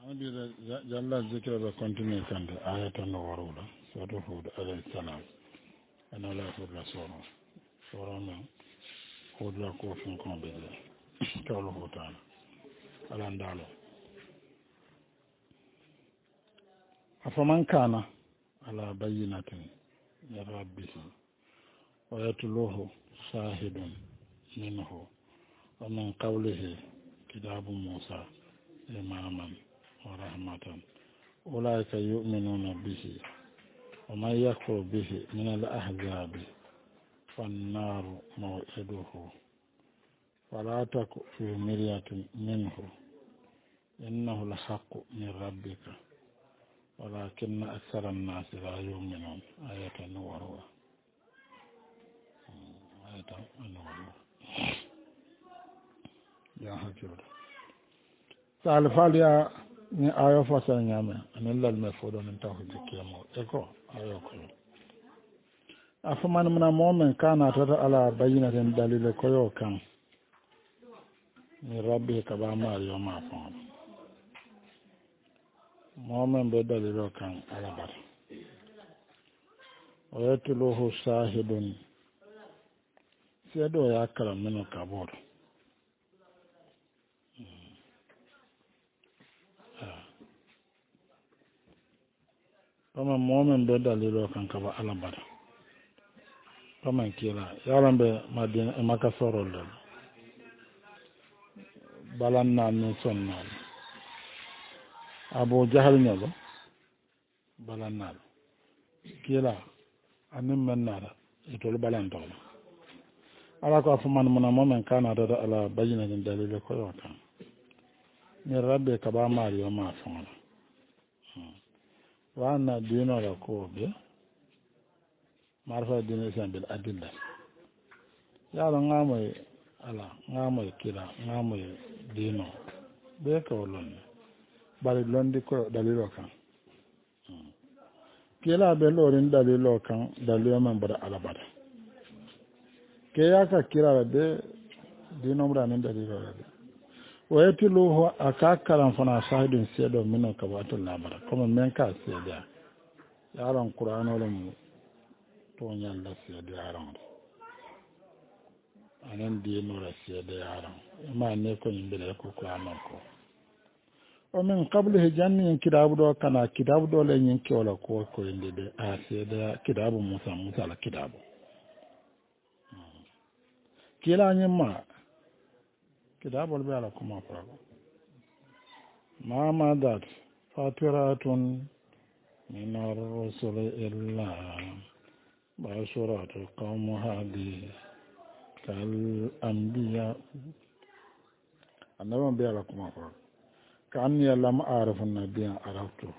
Adi Jalla zikra be continue kande ayata no warula soto Hud alayhi salam ana la for la soro men Hud la ko fun kon be tolo hotan ala ndalo afaman kana ala bayyinatin ya rabbihi wa yatluhu shahidun minhu wa min qawlihi kitabu Musa imaman ورحمة أولئك يؤمنون به ومن يكفر به من الأحزاب فالنار موعده ولا تك في مرية منه إنه الحق من ربك ولكن أكثر الناس لا يؤمنون آية النور آية النور يا حجور سالفاليا ni ayo fasa nyame anen lal me fodo nen taw jikemo eko ayo ko afaman muna momen kana tata ala bayinaten dalile koyo kan ni rabbi ka ba ma yo ma fon momen be dalilo kan ala bar o yatluhu shahidun sedo ya kala meno kabor kama momen be dalilo kan kaba alabara kama kila yaran be madina maka sorol dal balan na ni sonna abu jahal nyalo balan na kila anim men nara itol balan to ala ko afu man mona momen kana da ala bayina den dalilo ko yota ni rabbe kaba mariyo ma fon وأن دين ركوب معرفة دين الإسلام بالأدلة يلا نعمل على نعمل كلا نعمل دينه بيك ولون بل لون دي كو دليل كان كلا بلورين دليل كان دليل من بدا على بدا كيا كلا بي دينه برانين دليل كان ويتلوه أكاكرا فنا شاهد سيدو منو كبات اللابرا كما منكا سيدا يارون قرآن ولم تونيا الله سيدا يارون أنن دينو سيدا يارون ما نيكو ينبلا يكو قرآنكو ومن قبله جاني كتاب دو كان كتاب دو لين ينكي ولا كو يندي سيدا كتاب موسى على كتاب كلا نيما كتاب البيع كما فرق ما مدت فترة من الرسل إلا بشرات قوم هذه كالأنبياء النبي بيع كما فرق كأني لم أعرف النبي عرفته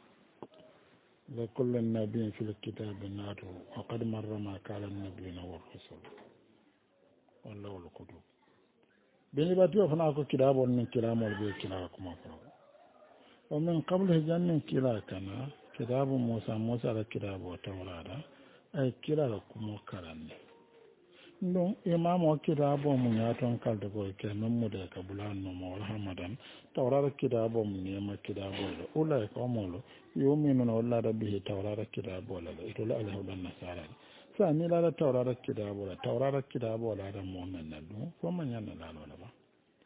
لكل النبي في الكتاب ناته وقد مر ما قال النبيين والرسل والله الكتب بني باتيو فنا كو كتابول من كلامول بي كلا كما فرو ومن قبل جن كلا كنا كتاب موسى على كتاب التوراة اي كلا كما كران دون امام كتاب من ياتون كالد كو كمن مودي كبلان نو مول حمدان توراة كتاب من يما كتاب ولا كومولو يؤمنون والله به توراة كتاب ولا يتولى عليه النصارى sani la tawrara kidabo la da momen na du ko man yana la la ba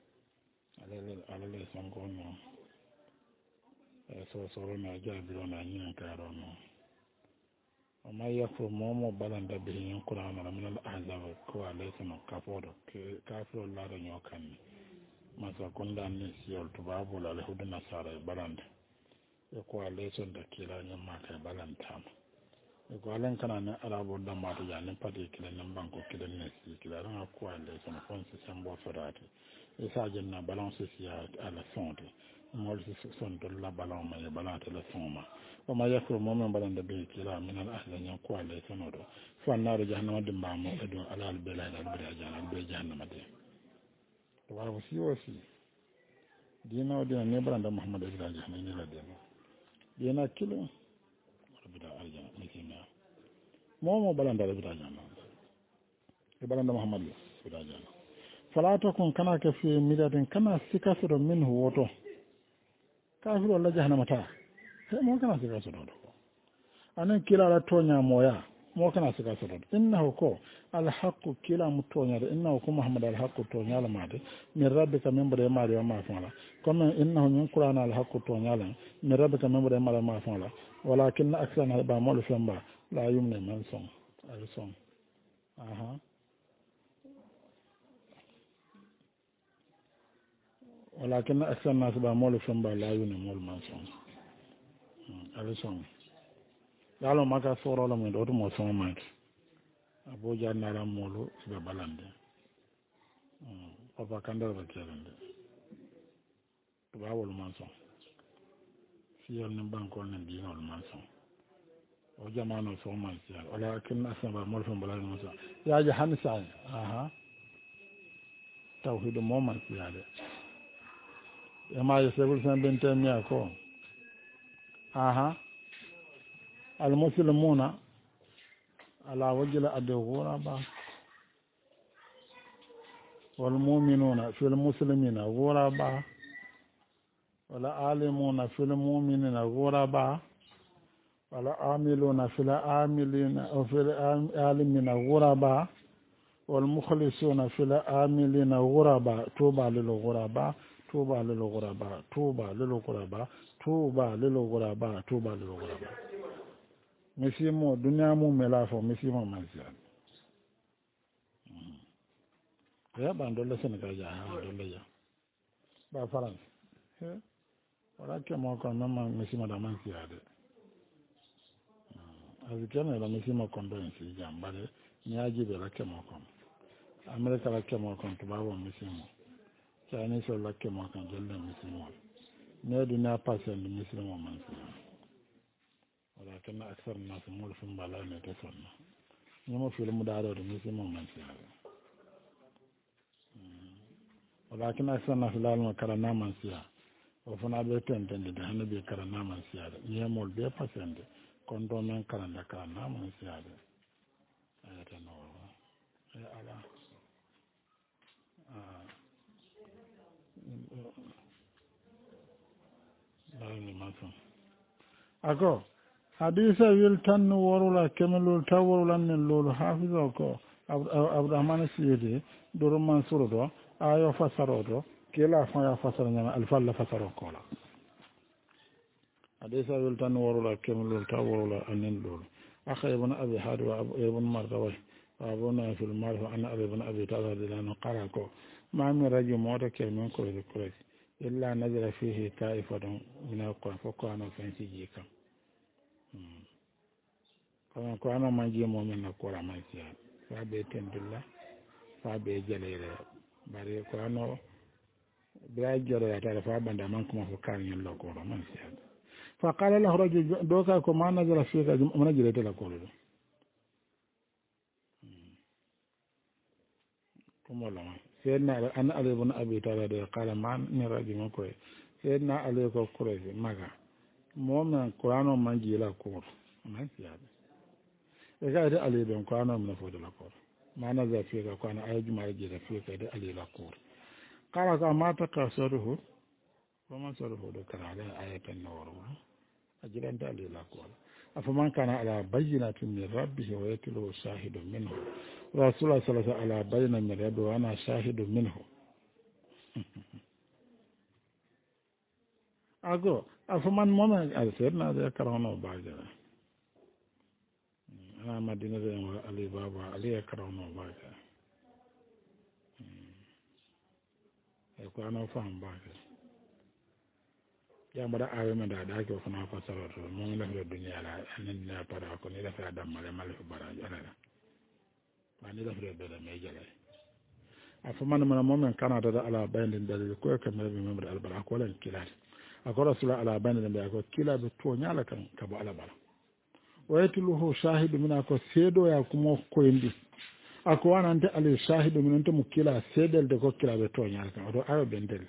alele sango no so na jabiro na nyin karo no o ma yakfu momo balanda be yin qur'an na min al ahzab ko alaysa no kafodo kafiro la da nyokan masa konda ni siol tubabo la hudu nasara balanda e ko alaysa da kila nyama ka balanta ko alen kana ne arabo da mata ya ne pati kila nan banko kila ne si kila ran ko ale so na fon system bo ferati e sa jenna balance si ala sonde mol si son de la balance ma balance la soma o ma yakro mo men balande be kila min al ahla nyan ko ale so no do fa naru jahannama de mbamo e do alal bela dal be jahannama be jahannama de to wa si dina de ne balanda muhammad ibn jahannama ni la de dina kilo bida arjana mikina momo balanda bida jana e balanda muhammad bida jana fala takun kana ka fi midatin kana sikasiro minhu woto kafir walla jahannama ta he mo kana sika sotoɗo ko anen kilala toña moya mo kana sika sotoɗo innahu ko alhaqu kilamu toñade innahu ko mouhammad alhaqu toñala made min rabbika min mboɗe maari o ma fonla comme innahu min qur'ana alhaqu toñala min rabbika min mboɗe maari o ma fonla walakinna aksana heɓa moɗo femba la yumne men son ay son ولكن أكثر الناس بأمول فيهم لا ينمول منصون أليسون يالو ما كسورة لمن دوت موسم مات أبو جانا لامولو سبب بلند أبا كندر بكيرند تباول منصون في النبان كل ندين المنصون وجمعنا سوم منصير ولكن أكثر بأمول فيهم لا ينمول يا جهان ساي توحيد مو منصير يما يسبل سن بنت مياكو المسلمون على وجه الغرباء والمؤمنون في المسلمين غرباء والعالمون في المؤمنين غرباء والعاملون في العاملين أو في العالمين غرباء والمخلصون في العاملين غرباء توبى للغرباء توبى للغرباء توبى للغرباء توبى للغرباء توبى للغرباء مسيمو دنيا مو ملافو مسيمو منزل يا باندول سنغال جا دوله يا با فرنسا wala ke mo ko mama misima da man siade azikana la misima condolence jambale nyaaji be la ke mo ko america la ke mo ko to bawo misimo Chinese so la ke mo kan jelle misimo ne du na passer le misimo man siade wala kana aksar nas mul fum bala ne te sonna ñamo film daaro de misimo man siade wala kana aksar nas la no kala na man siade o fana be tentende de hande be kala na man siade ñamol be pasende kon do men kala da kala na man siade ayata no ala ni mason ako hadisa wil tan worula kemelul tawrulan nen lolu hafizo ko abdurrahman siyidi doro mansur do ayo fasaro do kila fa ya fasara nyama alfalla fasaro ko la hadisa wil tan worula kemelul tawrula anen lolu akha ibn abi hadi wa ibn mardawi wa abuna fil marfu an ibn abi talib lanu qarako ma min rajul mota kemen ko illa nazara fihi ta'ifatun min al-qur'an fa kana fansi jika kama ko ana manji mo men na qur'an man siya fa be tendilla fa be jalere bare ko ano bra jore ta fa banda man ko ko kan yin lo ko man siya fa qala lahu rajul doka ko ma nazara fihi man jere la ko do kuma la سيدنا أنا علي بن أبي طالب قال ما نراجع مكوي سيدنا علي كوكوري ماذا مؤمن القرآن من جيلا كور ما سياد إذا هذا علي بن القرآن من فوق الكور ما نزل فيك القرآن أيجمع جيلا فيك هذا علي لا كور قال ما تكسره وما سره ذكر عليه آية النور أجل أنت علي لا كور أفمن كان على بينة من ربه ويتلو شاهد منه رسول الله صلى الله عليه وسلم على بينة من ربه وأنا شاهد منه أقول أفمن مؤمن سيدنا ذكرونه باجرة أنا مدينة علي بابا علي يكرهونه باجرة يقول أنا فهم باجرة yamba da awe men da ke fana fasara to mon la do dunya la anen na para ko ni la fa dam male male fa bara ala ba ni la fa do da me jale afa man mon kana da ala bayndin da ko ka me be membre al bara ko lan kila ako rasul ala bayndin da ko kila be to nyala kan ka ba ala bara waytuluhu shahidu mina ko sedo ya kuma ko indi ako wanante ali shahidu minante mu kila sedel de ko kila be to nyala kan do ayo bendel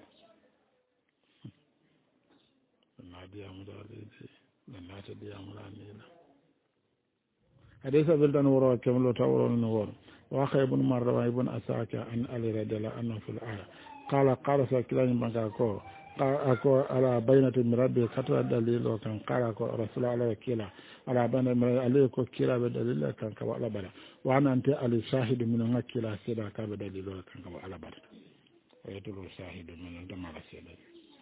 حديث بلدان وراء كملو تاورون نور واخي ابن مرة ابن أساك عن علي رضي الله عنه في الآية قال ساكلاني بانكاكو ako ala baynati mi rabbi kata dalilo kan kala ko rasul ala kila ala bana mi ala ko kila be dalilo kan ka ala bara wa anante ali shahidu min ngakila sida ka be dalilo kan ka ala bara wa yatulu shahidu min damara sida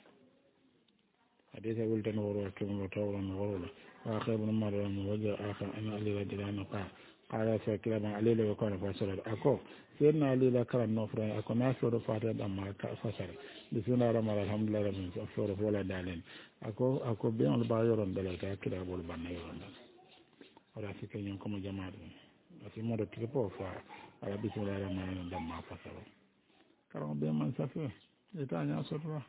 hadith wultan woro tum tawron woro wa akhir ibn maryam waja akhir ana ali radhiyallahu anhu qala fa kilama ali la ko na fasara ako sirna ali la karam no fra ako na so do fata da ma ka fasara bismillahir rahmanir rahim alhamdulillah rabbil alamin so wala dalen ako be on ba yoron dala ta kida bol banna yoron dala ora fike nyon ko mo jamaat asi mo do tripo fa ala bismillahir rahmanir rahim da ma fasara karam be man safe eta nya so to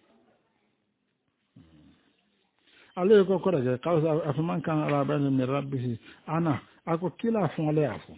ale ko ko daga kawsa afman kan ala bani min rabbihi ana ako kila fon le afo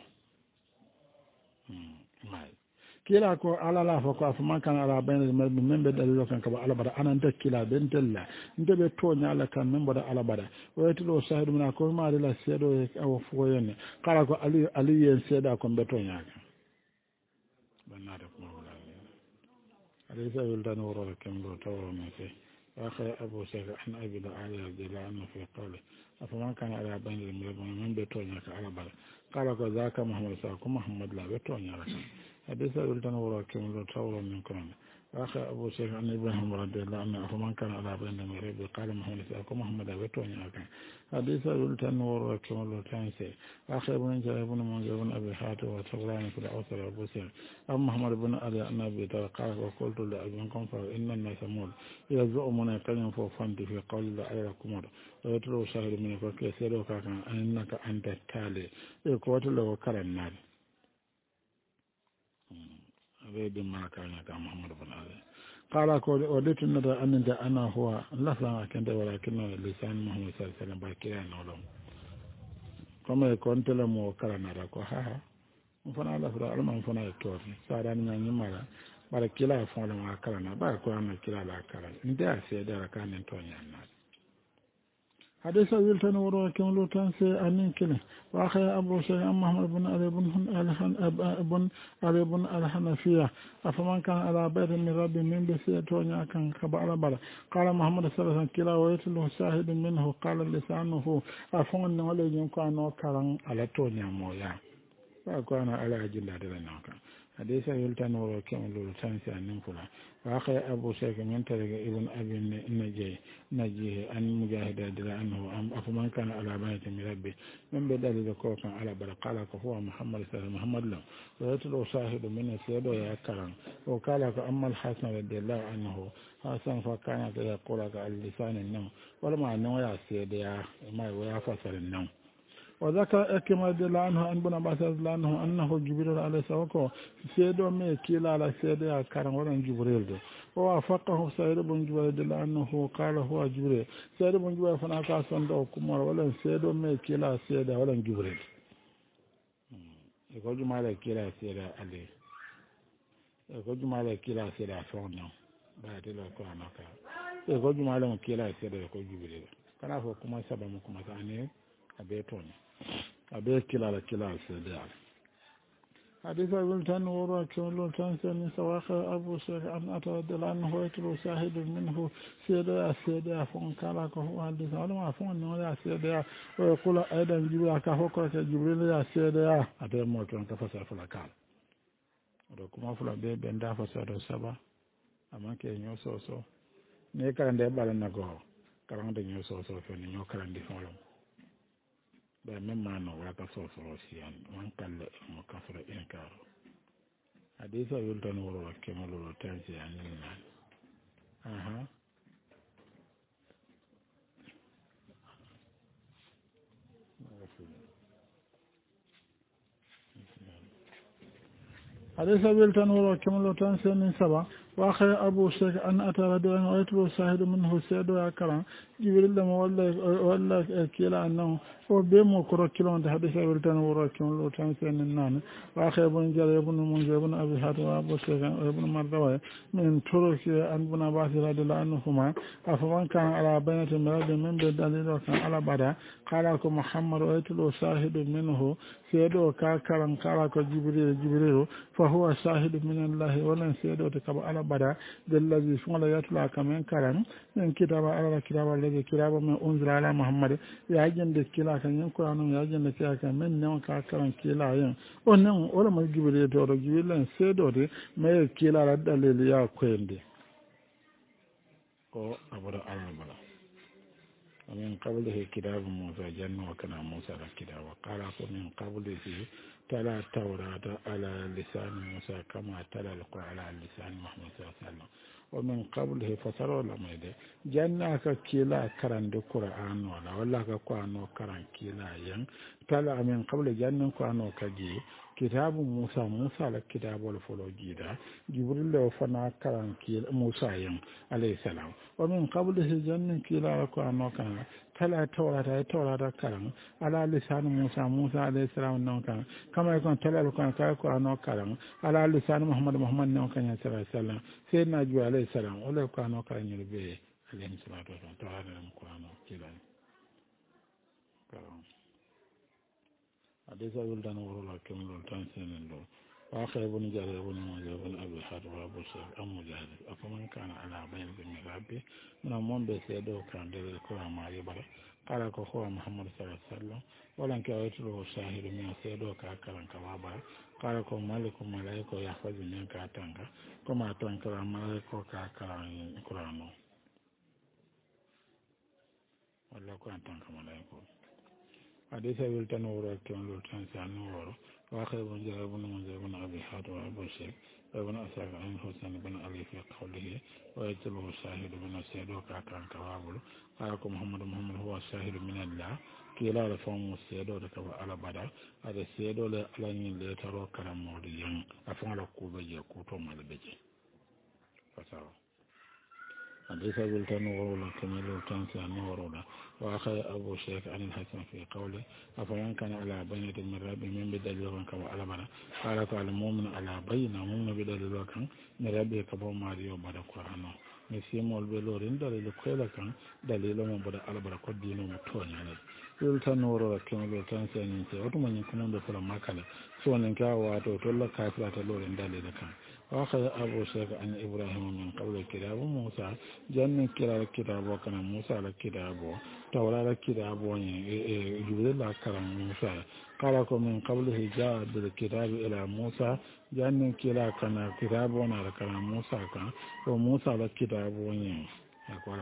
mai kila ko ala la fo ko afman kan ala bani min be dalilo kan ka ala bada anan ta kila ben tella nde be to nyala kan min boda ala bada wayto do sahidu min ko ma de la sedo e aw fo yene kala ko ali yen seda ko be to nyaka banna de ko wala ali sa yuldan woro kam do tawo mi se أخي أبو سعيد عن أبي العالي رضي الله عنه في قوله أفمن كان على بين الملبون من بيتونيك على بلد قال ذاك محمد ساكو محمد لا بيتونيك حديث أولتنا وراكم لو توروا من كرم أخي أبو سعيد عن إبراهيم رضي الله عنه أفمن كان على بين الملبون قال محمد ساكو محمد لا بيتونيك حديث أولتنا وراكم لو تنسي أخي ابن جاء ابن منذر ابن أبي حاتم وتغلان في الأوسر أبو سعيد أم محمد بن علي أن أبي قال وقلت لأبنكم فإن الناس مول يزعمون كان فوفانتي في قول الله على كمر ويتلو شاهد من فكي سيرو كان أنك أنت التالي يقوت له كرن النار أبي ما كان محمد بن علي قال وديت الندى أن أنا هو لفظا كنت ولكن لسان محمد صلى الله عليه وسلم باكيا نولم كما يكون تلمو كرن النار ها فانا لفظا ألمان فانا يكتور ساران يعني مالا bara kila fɔlɔ ma kala na ba ko an kila la kala nda se da ka nen to nya na hadisa wiltan woro kan lo tan se anin kile wa khay abu shay muhammad ibn ali ibn al-hanafiya afaman kan ala bayt min rabbi min bi se to nya kan ka ba ala bala qala muhammad sallallahu alaihi wasallam kila wa yatlu shahid minhu qala lisanuhu afon no le jon ko no karan ala to nya moya ba ko ana ala jinda de na kan حديث يلتن وكم لولتان سأنين فلا وأخي أبو شيخ من ترك ابن أبي نجيه أن مجاهد أدرى أنه أفمن كان على بيت من ربي من بدل ذكوكا على برقالة هو محمد صلى الله عليه وسلم محمد له ويتلو شاهد من السيد ويأكرم وقال أما الحسن رضي الله عنه حسن فكانت يقول على لسان النوم ولما أنه يا سيد ما يفسر النوم وذكر أكمل رضي الله عنه أن بن عباس رضي الله عنه أنه جبريل عليه السلام سيدو مي كيلا على سيدو كان ولا جبريل ده ووافقه سيد بن جبير رضي الله عنه قال هو جبريل سيد بن جبير فانا كاسن دو كمر ولا سيدو مي كيلا سيدو ولا جبريل يقول جماعه كيلا سيدو علي يقول جماعه كيلا سيدو فون بعد لو كان كا يقول جماعه كيلا سيدو يقول جبريل كان هو كما سبب كما ثاني أبيتوني أبيت كلا سيدي حديث ولتان وراك ولتان سني سواخ أبو شيخ أن أتردل عنه ويتلو شاهد منه سيدي فون كالاك هو حديث ولما فون يا سيدي ويقول أيضا جبريل كهوكرك جبريل يا سيدي أتى موتون كفسر فلكال ودكما فلا بيبندا فسر سبا أما كي نيوسوسو نيكارن دي بالنكو كارن دي نيوسوسو فين نيو كارن دي فولم بمن ولا صوصيان وان قال مكفر انكار حديث يلتن ورا كمال التنسي عن الناس حديث يلتن ورا كمال التنسي من سبع واخي ابو شيخ ان اتى رجلا ويتلو شاهد منه سيد وكرم جبريل لما ولا كلا انه وبيمو كرو كيلون حديث يلتن ورا كمال التنسي من نان واخي ابن جرير ابن منذر ابن ابي حاتم وابو شيخ ابن مردوي من ترك ان ابن عباس رضي الله عنهما افمن كان على بينة مراد من بدليل كان على بدا قال محمد ويتلو شاهد منه سيد وكرم قال جبريل فهو شاهد من الله ولن سيد وتكب على bada dallazi sunala yatula kamen karan en kitaba ala kitaba lege kitaba men unzila ala muhammad ya jende kila kan yen qur'anu ya jende kila kan men ne ka karan kila yen on non wala mo gibire to do gibilen sedo de me kila la dalil ya kwende ko abura ala bala ومن قبله كتاب موسى جنة وكان موسى الكتاب قال من قبله تلا التوراة على لسان موسى كما تلا القرآن على لسان محمد صلى الله عليه وسلم ومن قبله فسروا لما يدي جنة كلا كران دو قرآن ولا كقرآن كران كلا ين تلا من قبل جنة قرآن كجي كتاب موسى الكتاب والفلوجيدا جبريل وفنا كران كلا موسى ين عليه السلام ومن قبله جنة كلا قرآن كان تلا توراة كران على لسان موسى عليه السلام نوكان كما يكون تلا القرآن كران كران على لسان محمد نوكان صلى الله عليه وسلم سيدنا جو عليه السلام ولا كران كران يربي عليه الصلاة والسلام توراة القرآن كلا كران حديث ولدان ورلا كم لولتان سنين لول وآخر ابن جاري ابن موجه ابن أبي حاتم وابو سيد أم مجاهد أفمن كان على بين من ربي من أمون بسيدو كان دل القرآن ما يبرا قال كخوة محمد صلى الله عليه وسلم ولن كأوتره شاهد من سيدو كاكرا كوابا قال كو مالك ملايكو يحفظ من كاتنك كما تنكرا ملايكو كاكرا القرآن والله كان تنك ملايكو حديث ولتان ورا كم لولتان سانور واخر ابن جابر بن منذر بن ابي حاتم وابو شيخ وابن اسحاق عن حسين بن علي في قوله ويتلو الشاهد بن سيد وكاكان كوابل قال محمد هو الشاهد من الله كلا رفعوا السيد وكوا على بدا هذا السيد لا على لترى كلام موديان افعل كوبجي كوتو مالبجي فساو حديث ولتان ورا كم لولتان سانور وأخذ أبو شيخ عن الحسن في قوله أفمن كان على بينة من ربه من بدليل كما على بنا قال تعالى المؤمن على بينة مؤمن بدليل من ربه كما ماريو بدا قرآنه مسيم والبلورين دليل كيلا كان دليل من بدا على بدا قد دينه متوني يلتان ورا كما يلتان سينيسي وتمن يكونون دفلا مكالا سوى نكا واتو تولا كافلة لورين دليل كان وأخذ أبو شيخ عن إبراهيم من قبل كتاب موسى جن كلا كتاب وكان موسى على كتاب توراة كتاب جبريل كلام موسى قال من قبله جاء بالكتاب إلى موسى جن كلا كان كتاب على كلام موسى كان وموسى على كتاب أقول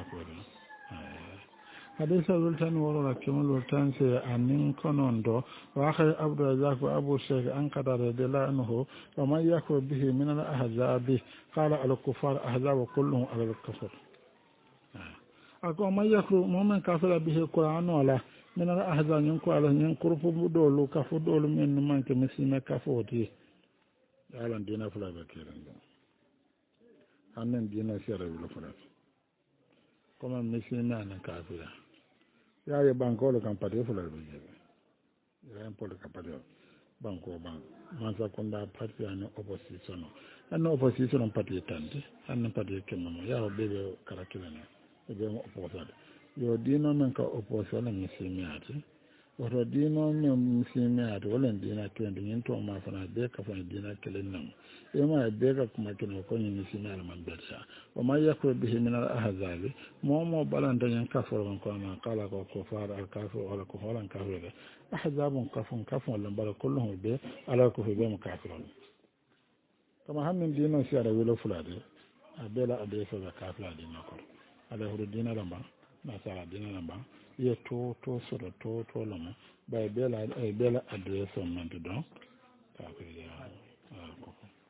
حديث ولتان ورلا كمال ولتان سي أنين كنوندو وآخر عبد الرزاق وأبو الشيخ أنقذ رضي الله عنه ومن يكفر به من الأحزاب قال على الكفار أحزاب كلهم على الكفر أقول من يكفر مؤمن كافر به القرآن ولا من الأحزاب ينكو على ينكر فبدول كفر دول من من كمسلم كفوتي يعلم دينا فلا بكيرا أنن دينا سيرا بلا فلا كما مسلمان كافرا ya ye banko le kan pati fula be jebe ya en pole kan pati banko ban mansa konda parti an opposition an opposition parti tante an parti kemno ya o bebe karakila ne e be opposade yo dino men ka opposition ni simiati woto dino men simiati wala dina kende nyen to ma fana be ka fana dina kelen nam e ma be ka kuma kino ko ni simiati man betsa o ma yakro bihi min al ahzabi momo balanta nyen kaforo ko na kala ko kufar al kafir wala ko holan kafir ahzabun kafun lambara kulluhum be ala ko be mukafirun kama hammin dino si ara welo fulade abela ade so ga kafir dino ko ala huru dina lamba nasara dina lamba ye to soro to lama bay bela adresse on man don kafir ya ko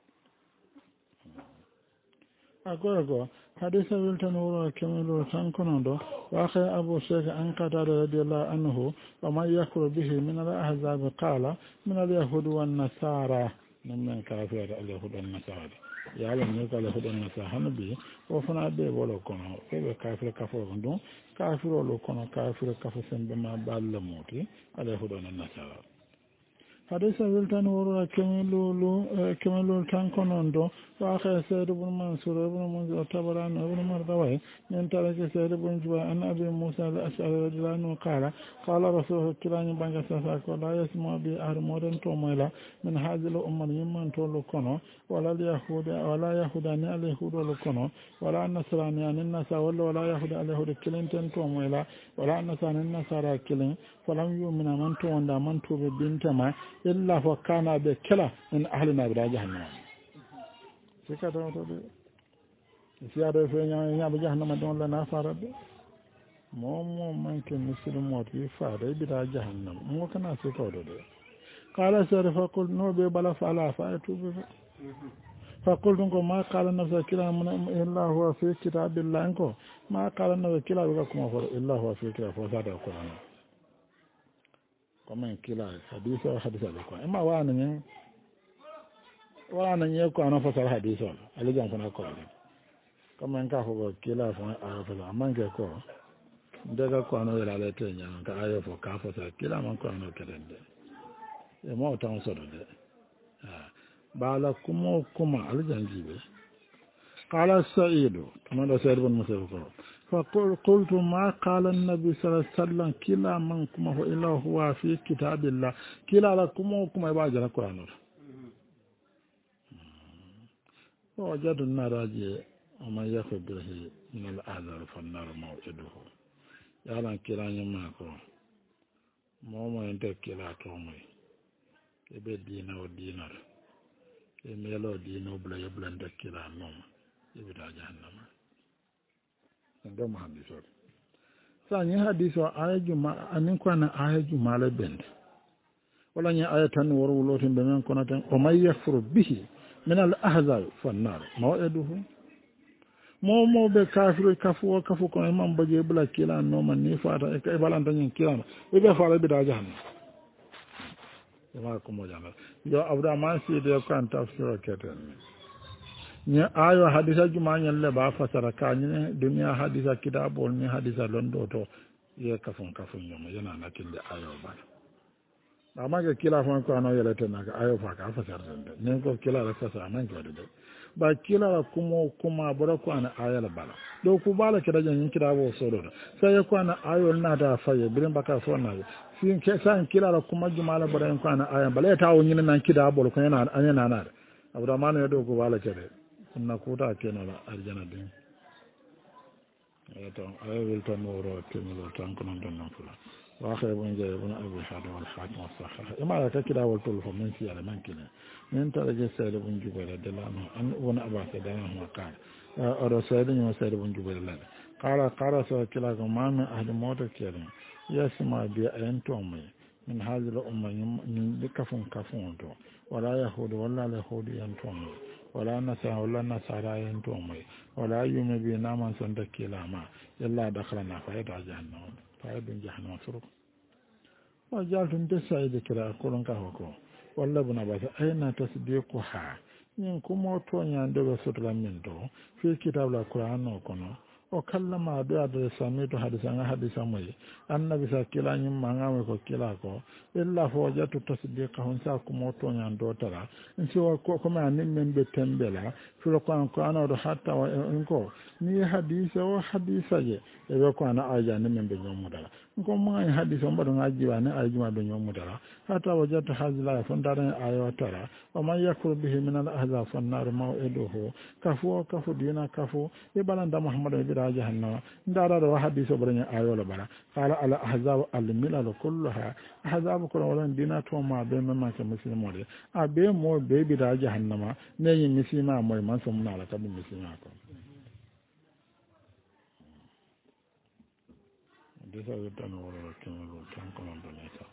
agogo hadisa wiltan wuro kemelo tan kono do wa khay abu shaykh an qada radiyallahu anhu wa man yakru bihi min al ahzab qala min al yahud wan nasara min kafir al yahud wan nasara ya lam ne kala yahud wan nasara hanbi o fana be wolo kono be kafir kafo don kafir lo kono kafir kafo sembe ma balla moti al yahud wan nasara حديث ولتان ورا كملول تان كونوندو واخر سيد بن منصور بن منذر تبران بن مردوي من ترك سيد بن جبا ان ابي موسى الاشعري رضي الله عنه قال رسول الله كلاني بانجا ساسا لا يسمع بي اهل مودن توميلا من هذه الامه يمن تولو كونو ولا اليهود ولا يهوداني اليهود لكونو ولا النصراني ان النصارى ولا يهود اليهود كلينتن توميلا ولا النصارى النصارى كلين فلم يؤمن من توندا من توب بنتما إلا فكان بكلا من أهلنا بلا جهنم سكت وتدي سيادة فينا بجهنم دون لنا فرد مو ممكن مسلم موتي فرد بلا جهنم مو كنا سكت وتدي قال سير فقل نو بلا فلا فأتوب فقلت ما قال النفس كلا من إلا هو في كتاب الله إنكو ما قال النفس كلا بكم إلا هو في كتاب فساد القرآن كما كلا حديث لكم إما وانا يكو أنا فسر حديث على جنب أنا قال كما إنك هو كلا فما أعرف أما إنك كو دعك كو أنا ولا على تيجي أنا كأيه فكاف فسر كلا ما كو أنا كذا ما هو تانسر ده بالا كما على جنب قال السعيد كما ده سعيد بن مسعود فقلت ما قال النبي صلى الله عليه وسلم كلا منكم هو إلا هو في كتاب الله كلا لكم وكما يباجر القرآن ووجد النار وما يأخذ به من الأعذار فالنار موعده يالا كلا يماكو موما ينتك كلا تومي كبه دينا ودينار كميلو دينا وبلا يبلا ينتك كلا نوم يبدا جهنم ndo muhaddisol sa ni hadiso ayaju ma anin ko na ayaju mala bend wala ni ayatan waru lotin be men kono tan o may yakfuru bihi min al ahzab fan nar maw'iduhu mo be kafiru kafu ko imam baje bula kila no man ni fata e balanta nyin kila be fara bi da jahannam ma ko mo jama yo abda ma si de kan tafsir keten ni ayo hadisa jumanyen le ba fasara ka ni dunya hadisa kitabol ni hadisa londo to ye kafun nyoma yana na kinde ayo ba amma ga kila fon ko ano yele to naga ayo fa ka fasara den ne ko kila la fasara man ko de ba kila la kuma bora ko ana ayala bala do ku bala kida jan kitabo so do sai ko ana ayo na da faye birin baka so na sin ke san kila la kuma jumala bora ko ana ayan bala ta woni nan kitabo ko yana anyana na abdurrahman ya do ko bala kede na kuta kenala arjana din eto ayel tan woro temelo tan kono don non fula wa khaybun jaybun abu hadu wal hakim as-sahih ima ta kida wal tul min fi ala man kina min taraje sayda bun jubala dalano an wona abasa dana ma kan oro sayda nyo sayda bun jubala qala sa kila ko man ahli mota kelen yasma bi ayantum min hadhihi al-umma min kafun to wala yahudu wala yahudi yantum wala nasa wala nasara yantumai wala yumi bi naman son da kilama illa dakhalna fa yada jahannam fa yada jahannam suruk wa jaltun tasai da kira kurun ka hoko walla buna ba aina tasdiqu ha yin kuma to nya daga sutra min do fi kitabul qur'an kono o kallama do adre samitu hadisa mai annabi sa kila nyim manga ko kila ko illa fo jatu tasdiqa hon sa ko moto nyan do tara nsi ko ma nin men be tembela filo ko an ko ana do hatta wa ko ni hadisa o hadisa je e be ko ana aja nin men be nyomu dala ko ma hadisa mbo do ngaji wa ne aji ma be nyomu dala hatta wajatu hazla fon dara ayo tara wa man yakfur bihi min al ahzab fan nar maw'iduhu kafu dina kafu e balanda muhammad da jahannama ndara da hadisi baranya ayo la bara qala al ahzab al milal kulluha ahzab ko wala dina to ma be memma ke muslimo de a be mo be bi da jahannama ne yin muslima mo man so mun ala kabin muslima ko desa tan wala tan ko non ne sa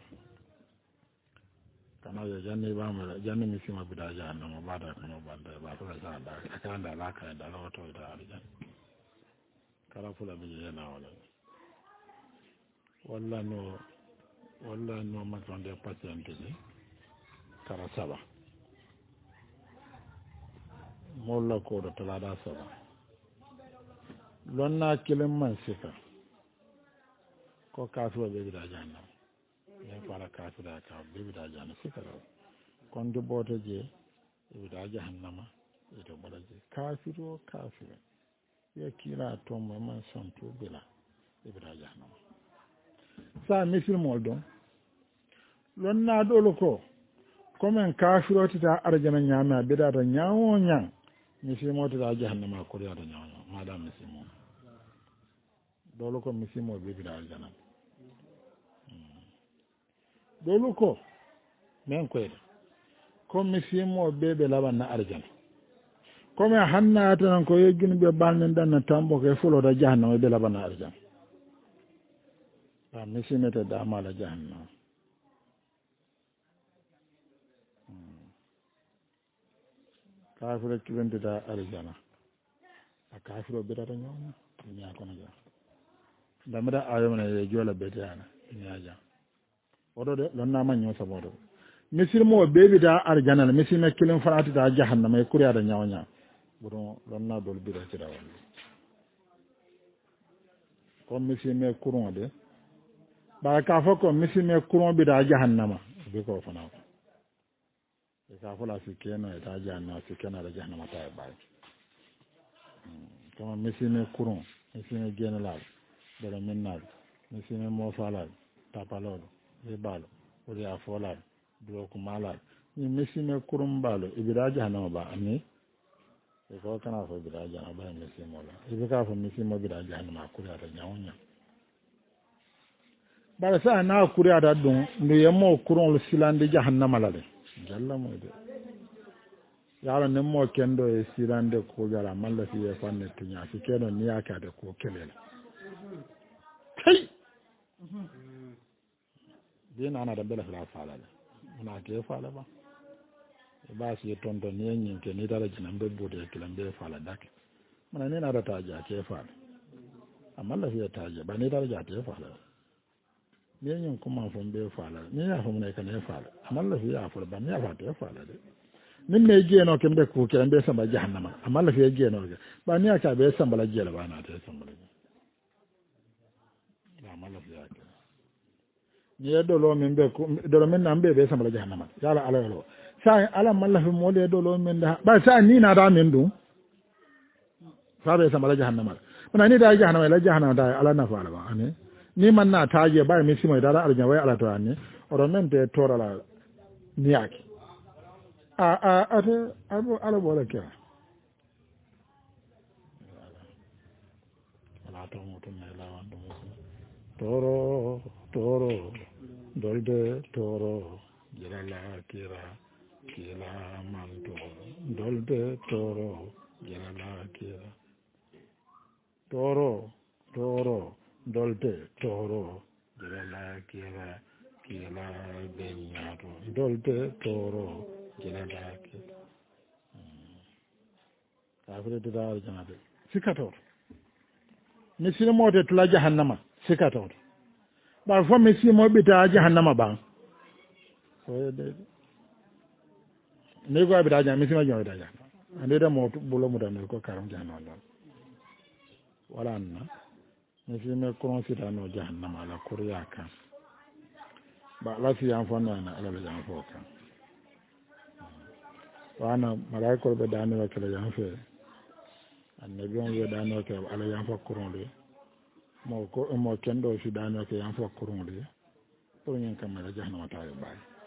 kana ya janne ba mu janne muslima bi da jahannama ba da kuma banda ba ko sa da ka da la ka da la to da aljanna kala fula bi yana wala no matonde patiente ni kara saba molla ko do talada saba lonna kilim man sika ko kaso be da janna ne fara kafira ka bebi da jana sikara kon de bota je e da jahannama e to bala je kafiro kafira ya kila to mo man son to bila e da jahannama sa misil moldo lon na dolo ko comme kafiro tita arjana nyama bida da nyawo nyang misil mo tita jahannama ko ya da nyawo madam misil mo dolo ko misil mo bebi da arjana dolu ko men koyde comme simo bebe laban na arjana comme hanna tan ko yeggin be balnen dan na tambo ke fulo da jahannama be laban na arjana ba misimete da mala jahannama kafiro kibende da arjana a kafiro be da nyawna nya kono ja damada ayomna ye jola betana nya ja odo de lon nama nyo sabodo misil mo bebi da arjana la misil me kilin farati da jahannama e kuriya da nyawnya buru lon na dol bi da ci dawal ko misil me kuron de ba ka fa ko misil me kuron bi da jahannama be ko fana ko e ka fa la sikena da jahannama sikena da jahannama ta ba ko misil me kuron misil me genala da minna misil me mo fala tapalolo e balo o ya fola do ko malal ni mesime kurum balo ibira jahannama ba ani e ko kana fo ibira jahannama ba mesime la e ka fo mesime ibira jahannama ko ya ta nyawnya bara sa na kuriya da dun ndu yemo kuron silande jahannama la de jalla mo de yala ne mo kendo e silande ko gara malla fi e fanne tunya fi keno ni aka de ko kelele kai dina ana da bela fala na ke fala ba e ba si tondo ni yin ke ni dara jinan be bude ke lambe fala dak mana ne na da taja ke fala amma la fiye taja ba ni dara ja ke fala ni yin kuma fon be fala ni ya fon ne kan ne fala amma la fiye afur ba ni ya fa te fala de min me je no kembe ku ke lambe samba jahannama amma la fiye je no ba ni aka be samba la je la ba na te samba la amma la fiye aka ni dolo min be dolo min nambe be samala jahannama yala ala lo sa ala mallafi mole dolo min da ba sa ni na da min du sa be samala jahannama mana ni da jahannama la jahannama da ala na fala ba ani ni man na taje ba mi simo da ala wai ala to ani oro men te torala niaki ate ala bola ke ala to mutum ne la wan toro dolde toro jelala kira kila manto dolde toro jelala kira toro dolde toro jelala kira kila benyato dolde toro jelala kira kafire da aljanna sikator misiri mo te tula jahannama sikator ba fo misiri mo bita jahannama ba so de ne go bita jahannama misiri mo bita jahannama ande da mo bulo mu da ne ko karam jahannama wala na misiri me ko sita no jahannama la kuriya kan ba la fi an fo na ala la jan fo kan wana malaiko be da ne wa kala jan fe annabi on yo dano ke ala yan fa kurunde mo ko mo kendo si dano ke yan fa kurunde to nyen kamara jahannama ta ba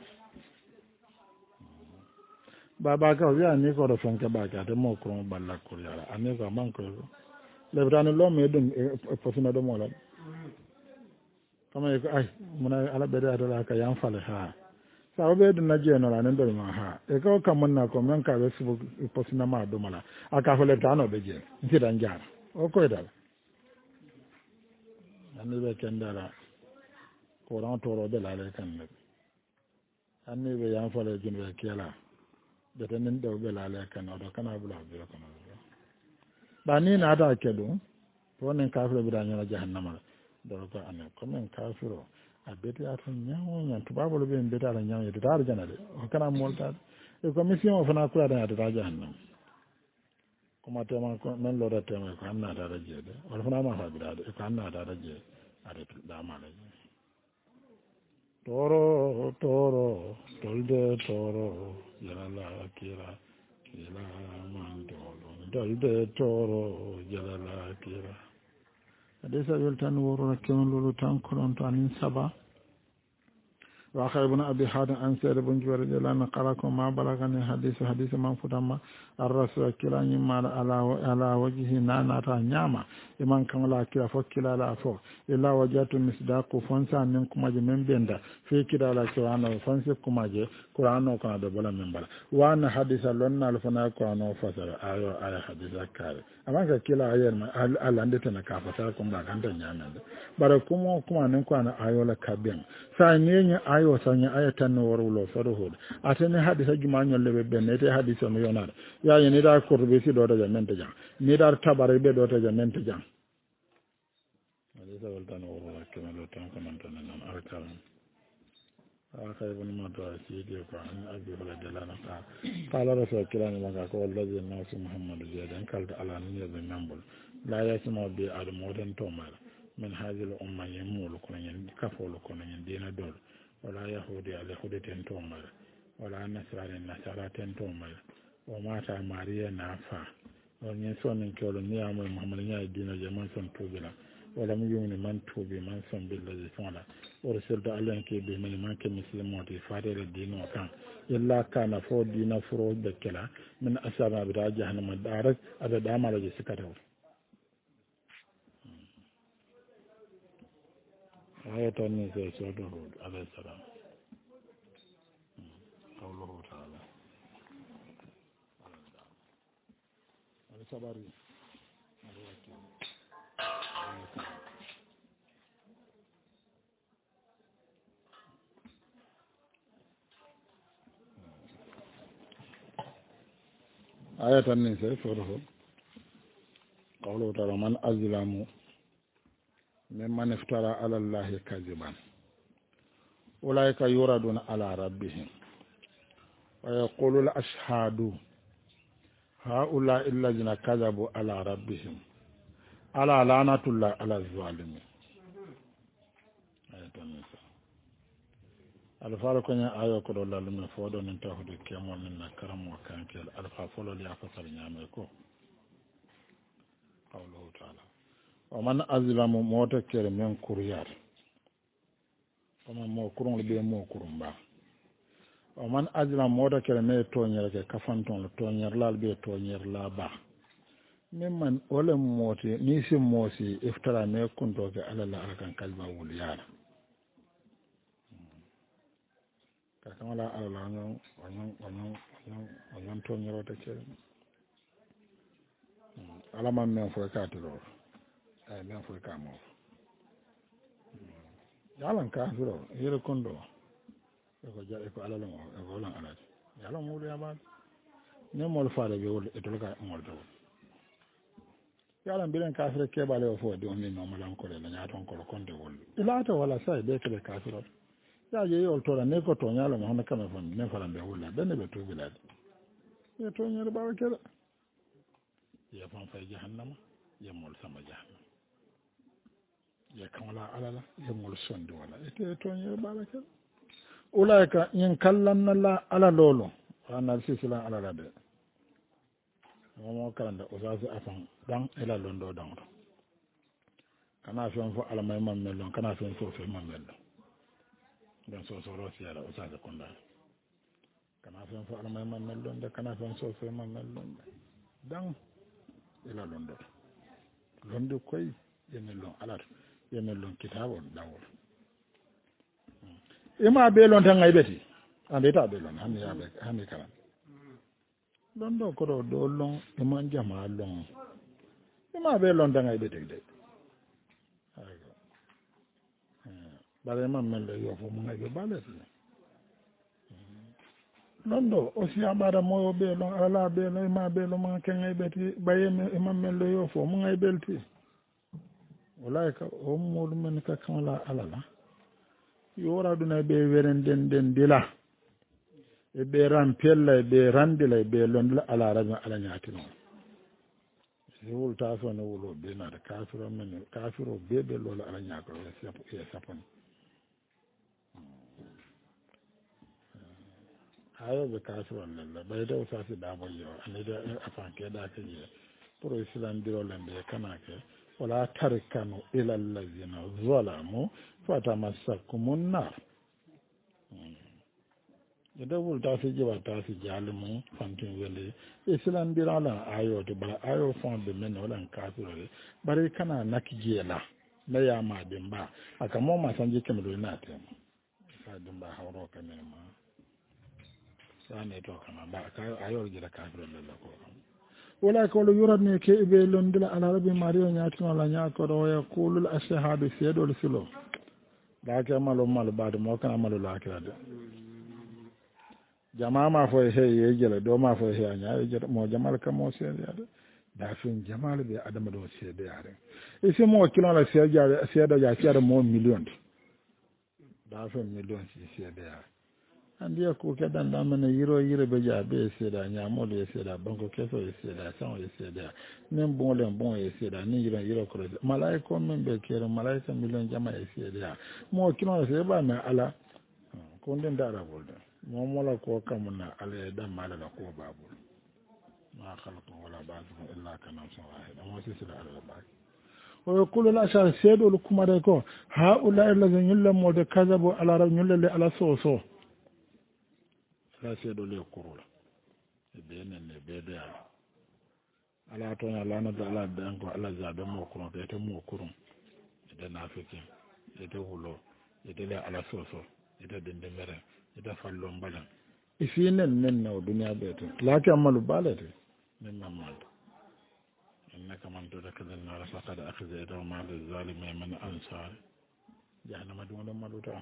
baba ka ya ni ko do fonke ba ka de mo kurun balla kuryala ani ko man ko le brano lo me dum e posina do mo la kama ko ay muna ala be da la ka yan fa le ha sa obe dum na je no la nen do ma ha e ko kam na ko men ka be su posina ma do mala aka fole tano be je nti dan jar o ko dal anni be kendara ko ran toro be la le kan ne anni be yan fole jin be kela de tan do be la le kan do kana bula be ko no ba ni na da kedu to nen kafiro bi da nyala jahannama do ko an ko men kafiro a beti atan nyawo nyan tubabo be beti atan nyawo de dar jana de o kana molta e commission fana ko da da jahannam kuma tema ko men lo da tema ko anna da je de wala fana ma fa bida de ko anna da je are da ma le toro tolde toro jalala kira ila mandolo tolde toro jalala kira adesa weltan woro rakkon lolu tan kolon to anin saba وآخر ابن أبي حاتم عن سيد بن جبير جلان قالكم ما بلغني حديث من فتما الرسول كلا يما على وجهه نانا نعمة إمان كان لا كلا فكلا لا فو إلا وجدت مصداق فنسا منكم من بندا في كلا لا كلا فنسكم أجي قرآن كان دبلا من بلا وأنا حديث لنا لفنا قرآن فسر آية حديث كاري أما كلا آية على عندنا كافسركم لا كنت نعمة باركم نكون آية لكابين سأني آية wasanya ayatan no warulo faruhud atene hadisa jumanyo lebe benete hadisa no yonar ya yene da kurbe si do da mente jang ni dar tabare be do da mente jang hadisa waltan warulo kemelo tan ko non tan nan arkal akay ibn madra sidi ko an abi wala dalana qala rasul kilani maka ko wallahi nasu muhammad jadan kalda ala ni be nambul la yasma bi al modan tomal min hadhihi al umma yamul ko nyen kafolo ko nyen dina dol ولا يهودي على يهودي تنتومر ولا نصراني نصارى تنتومر ومات ماريا نافا ونسون كيلو نيام محمد نيا دين جمان سون توبلا ولا ميون من توبي من سون بالله سونا ورسلت عليهم كي بمن من كمسلمون فارر الدين وكان إلا كان فو دين فرو بكلا من أسر بدا جهنم دارك هذا دام على جسكته آية النساء سورة هود عليه السلام قوله تعالى الصبري آية النساء سورة هود قوله تعالى من أظلم ممن افترى على الله كذبا أولئك يردون على ربهم ويقول الأشهاد هؤلاء الذين كذبوا على ربهم على لعنة الله على الظالمين آية النساء الفارق أن آية كل الله لم يفوضوا من تهد كيمون من كرم وكان كيل الفافول ليأفصل نعمكم قوله تعالى ومن أظلم موتكر من كريار ومن موكرون لبي موكرون با ومن أظلم موتكر من تونير كفانتون تونير لا لبي تونير لا با ممن ولم موتي نيسي موسي افترى ما كنتو على الله أكن كلمة وليار كما لا على الله ونن تونير وتكر على من فوكاتلو ay men fo kamo yalan ka firo yere kondo ko jare ko alalo mo ko lan alati yalan mo do yaba ne mo faale be wol e to ka mo do yalan bilen ka firo ke bale o fo de on ni no malan ko le nya ton ko konde wol ilata wala sai be ke ka firo ya je yol to ne ko to nyalo mo hana kama fon ne fara be wol be ne be to bilad ye to nyere ba ke ya fan fay jahannama ya mol sama jahannama ya kamala alala ya mul sondi wala ite to nyere balaka ulaika yin kallan la ala lolo ana sisila ala la de mo kalanda usasu afan dan ila londo dan kana fion fo ala may mam melon kana fion so mam melon dan so ro siara usasu konda kana fion fo ala may mam melon de kana fion so mam melon dan ila londo koy yemelon ala yemelon kitabon dawol ima be lon tan ngaybeti ande ta be lon hanni yabe hanni kala londo ko do lon ima jama lon ima be lon tan ngaybeti de ayo bare man mel yo fo mo ngaybe balati londo o si abara mo be lon ala be no ima be lon ma ken ngaybeti baye ima mel yo fo mo ngaybelti walaika o modu men ka kamala alala yora duna be weren den dila e be ran pella e be randila e be londla ala raja ala nyaati non yul ta so no wulo be na da kafiro men kafiro be lola ala nyaako e sapon ayo be kafiro lalla bay do sa si da boyo ani da afan ke da ke je pour islam diro lande kana ke wala tarkanu ila allazina zalamu fatamassakumun nar da wul ta si jiba ta si jalimu fantin wele islam diro la ayo to bala ayo fon be men wala kafiro le bare kana nakijela na ya ma dimba aka mo ma sanje kemdo na te sa dimba hawro kanema sane to kana ba ka ayo jira kafiro le ko wala ko lo yuratne ke be londila ala rabbi mariyo nyaatino la nyaako do ya kulul ashhadu seedol silo da ke malo malo baade mo kana malo la kirade jama ma fo he ye jele do ma fo he anya ye mo jamal ka mo seede ade da fin jamal be adama do seede are e se mo kilo la seede ja seede mo million da fin million seede are andi ko kedan da mena yiro be ja be seda nyamo le seda banko keso e seda san e seda nem bon le bon e seda ni yiro ko malaiko men be kero malaika million jama e seda mo kino se ba me ala ko den dara bolda mo mola ko kamuna ala e dam mala ko babul ma khalaqu wala ba'du illa kana sawahid mo se seda ala ba o kullu la sha sedo lu kuma de ko ha ula allazina yullamu de kazabu ala rabb yullalle ala so la seeɗo le kurula e ɓe nenne ɓeede ala toon ala nodda ala ɓen ko ala jaɓe mo kuron to ete mo kurum ede nafiki ede wulo ede le ala soso ede dende meren ede fallo mbalen e fi nen o duniya ɓeete laaki ammalu baalete min mammalde innaka man tudakadel nara fakad akhise edo male zalime men ansare jahannama ɗum ɗon maɗuta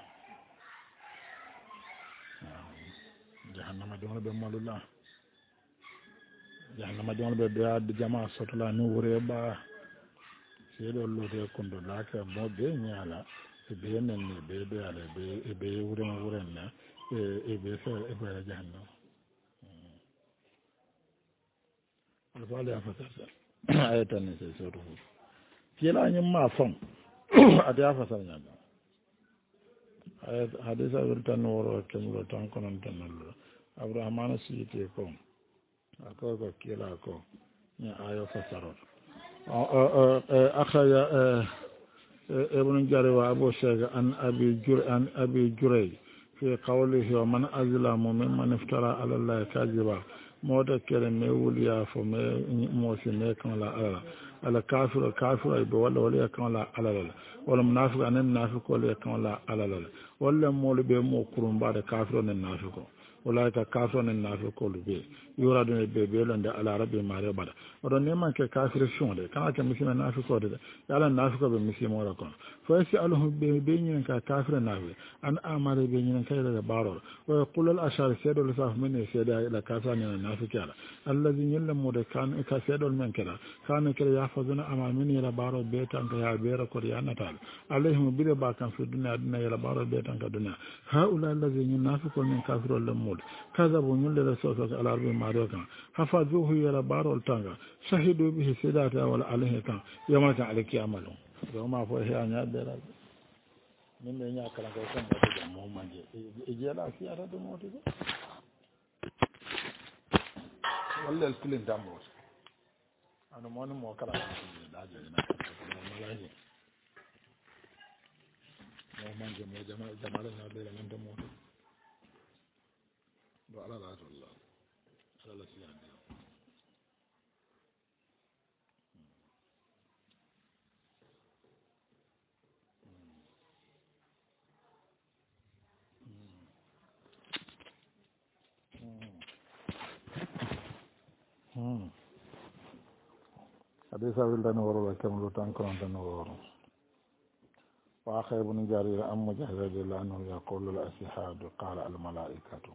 jahannama ɗum ɓe malula jahannama ɗum ɓe ɓe jama sotola ni wure ba seeɗo luude kondo laaka mo ɓe ñaala e ɓe nenne ɓe ɓe ala e ɓe wuren ne e ɓe fe e ɓe jahannama alfaali a fasarsa ayatani se soto fu kilañim ma fom ade a fasar ñaga hadisa wiltan woro kemro tan konon tanallo abrahmana siyite ko ako ko kila ko ni ayo fasarot akhaya ibn jari wa abu shaykh an abi juray fi qawlihi wa man azlamu mimman iftara ala allahi kadiba moda kere me wuliya fo me mosi me kan la ala kafiru be wala kan la ala wala munafiq anan munafiq wala kan la ala wala molu be mo kurum ba da kafiru nan nafiko wala ka kafiru nan nafiko be yura do be lande ala rabbi mare bada odo ne man ke kafiru shonde kana ke musima nafiko de yala nafiko be musima wala kon fo si alhu be nyin ka kafiru nawe an amare be nyin ka da baro wa yaqulu al ashar sayyidu lisaf min sayyida ila kafiru nan nafiko ala alladhi yallamu de kan ka sayyidu men kala kana kala yahfazuna amamini ila baro be tan ka ya be ko ya natal alaihim bi ba kan fi dunya ila baro be tan ka dunya haula alladhi yunafiqu min kafiru lamul kazabu min la sawfa ala rabbi maroka hafazuhu ila baro tanga shahidu bihi sidata wala alaihi kan yama ta alaki amalu yama fo he anya bera min be nya kala ko kan da mo manje e jela fi ara do moti walla el filin damo ano mo kala da je na malaje mo manje mo jamala na be nan da moti do ala la to Allah ala la siya حديث أبي الله نور وكم لطان كنت نور وآخر ابن جارير أم مجاهد رضي الله عنه يقول الأسحاد قال الملائكة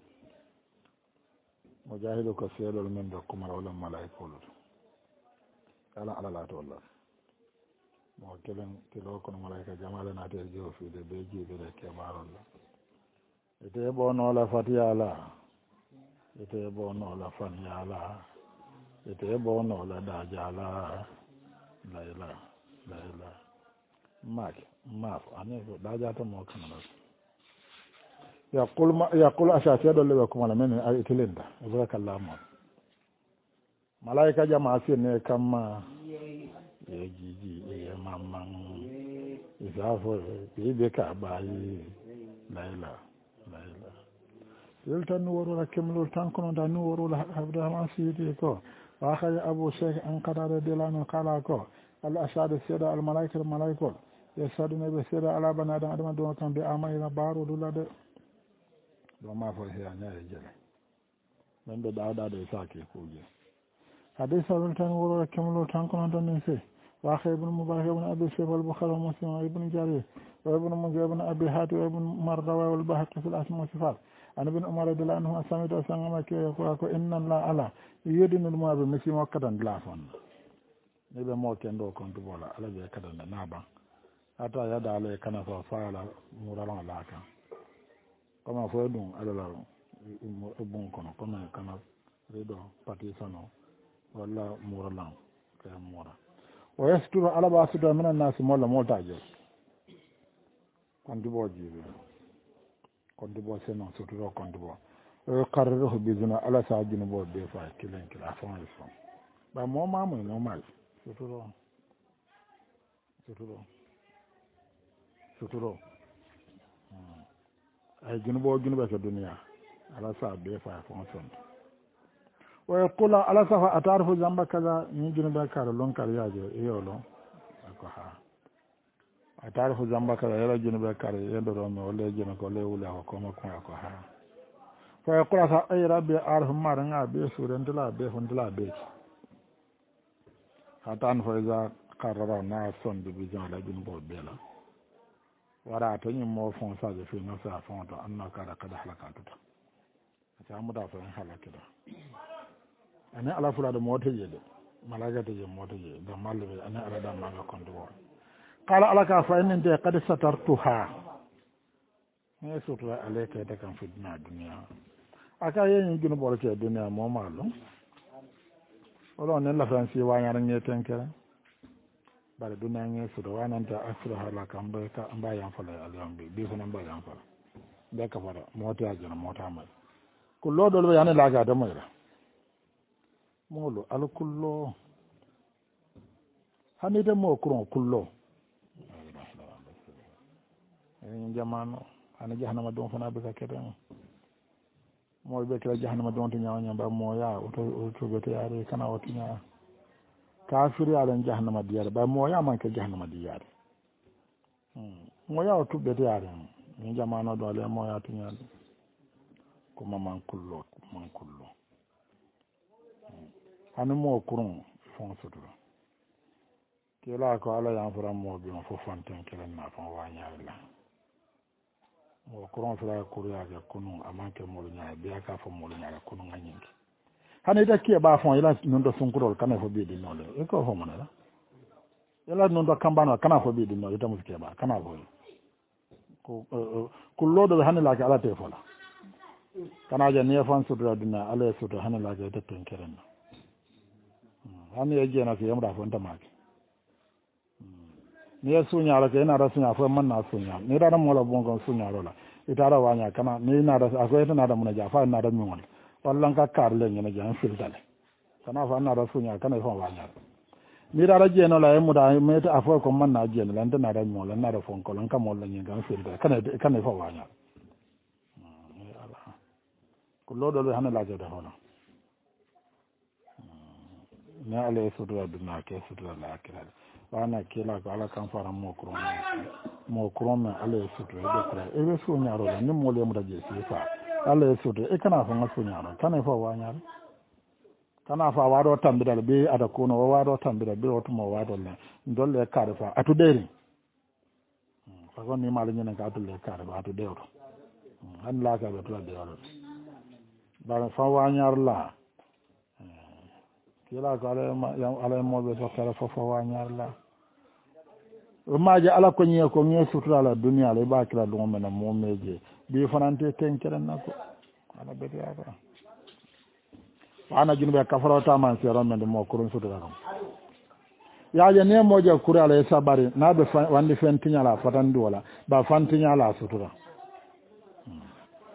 مجاهد كثير من دكم ولا الملائكة قال على لا تولى موكلن كلوكن ملائكة جمالنا تجيو في بيجي بلك بار الله يتيبون ولا فتيا لا يتيبون ولا فنيا لا يتيبون ولا داجا لا لا إله لا إله ماك أنا داجا تمو كنلا yaqul asasiya ɗo leɓe kumala men a itilinda ibrakallahmo malaika jama sirne kamma ye jiji ye mamman isafo ɓiɓe ka ɓayi layla yeltan ni worula kemlol tan kono da ni worula abdourahman siyidi ko wa akhaja abou cheikh an kadare delano kala ko al ashadu seeɗa al malaikol yesadune ɓe seeɗa ala bani adam adama ɗum kan mbi amayina barodula de ɗo ma fo heya ñaye jele men ɓe ɗawɗaɗo e sake kuje hadis awel tan worula kemlol tan kono danin se wa akha ibnu mubarak ibnu abi shaykh al bukhari wa muslim wa ibnu jarir wa ibnu munzir ibnu abi hatim wa ibnu mardawa wal bahaqi fil asma wa sifat an ibn umar radhiyallahu anhu asamido sangama ke ko inna Allah ala yedinul mu'abe misi mo kadan glafon ne be mo kendo kon to bola ala be kadan na ba ata yada ala kana fa faala murala la kan kama fo dum ala la bon kono kama kana redo pati sano wala murala ka mura wa yasturu ala ba suda minan nas molla motaje kon dubo jibe kondibo seno sotoro kondibo o karre ho bizuna ala sa jinu bo be fa kilen kila fon so ba mo mamu normal sotoro ay jinu bo be ka duniya ala sa be fa fon so o kula ala sa fa atarfu zamba kaza ni jinu be kar lon kar yaje yolo ko ha atarifu zamba kala yala jinu be kare yendo do me wala jinu ko le wula ko ma ko ha fa yaqula sa ay rabbi arhum maranga be surendla be hundla be hatan fa iza qarrara na son bi jala jinu bo bela wara to nyim mo fon sa je fi no sa fon to anna kada halakatu ta mu da fa halakida ani ala fula do mote je de malaga te je mote je da malbe ani ala da ma ko ndo قال لك فإن قد سترتها ما ستر عليك تكن في الدنيا أكاين يجون بولك الدنيا مو مالو ولو نلا فرنسي وانا نيتن كده بعد الدنيا نيسر وانا انت أسرها لك أمبا ينفل اليوم بيفن أمبا ينفل بك فرا موتي أجنا موتي عمل كله دول يعني لاقا دميرا مولو ألو كله هني دمو كرون كله jamano ana jahannama don fana be ka keden mo be ka jahannama don to nyaanya ba mo ya to be to yare kana wotinya kafiri ala jahannama diyar ba mo ya man ka jahannama diyar mo ya to be to yare ni jamano do le mo ya tinya kuma man kullo anu mo kurun fon soto kila ko ala ya fura mo bi fo fonten kila na fon wa nyaala mo kuron fila kuriya ga kunu amanke mulu nya biya ka fo mulu nya kunu nganyingi hani da kiye ba fon ila nundo sunkurol kana fo bi di nole e ko fo manala ila nundo kambano kana fo bi di nole ita musike ba kana fo ko kullodo hani la ka ala te fola kana ja ne fan sudra dina ala sudra hani la ga ta tenkeren hani ya je na ke yamda fo ntamaki ni ya sunya la ke na da sunya fo man na sunya ni da mo la bongo sunya rola itara wanya kana ni na da akwai ta na da mun ja fa na da mun wallan ka kar le ne ja fil dale kana fa na da sunya kana fa wanya ni da je no la mu da me ta afo ko man na je no lan ta na da mo lan na da fon ko lan ka mo lan ga fil dale kana fa wanya kullo do hana la da hono na ale sudra dunna ke sudra la akira wana kila ko ala kan fara mo kron ala sudra de kra e be so nyaaro ni mo le mu da je sifa ala sudra e kana fa ngaso nyaaro kana fa wa nyaaro kana fa wa do tambidal be ada ko no wa do tambidal be o to mo wa do le ndolle kare fa atu deri fa ko ni mala nyene ka atu le kare ba atu dero an la ka be to de oro ba fa wa nyaaro la kila ko ala mo be so kala fo wa nyaaro la maaje ala ko nyi ko nyi sutura la dunya la ba kila do men mo meje bi fanante tenkere nako ala be ya ba ana junube kafaro ta man se ron men mo kurun sutura ron ya je ne mo je kura la sabari na be wandi fentinya la fatandi wala ba fantinya la sutura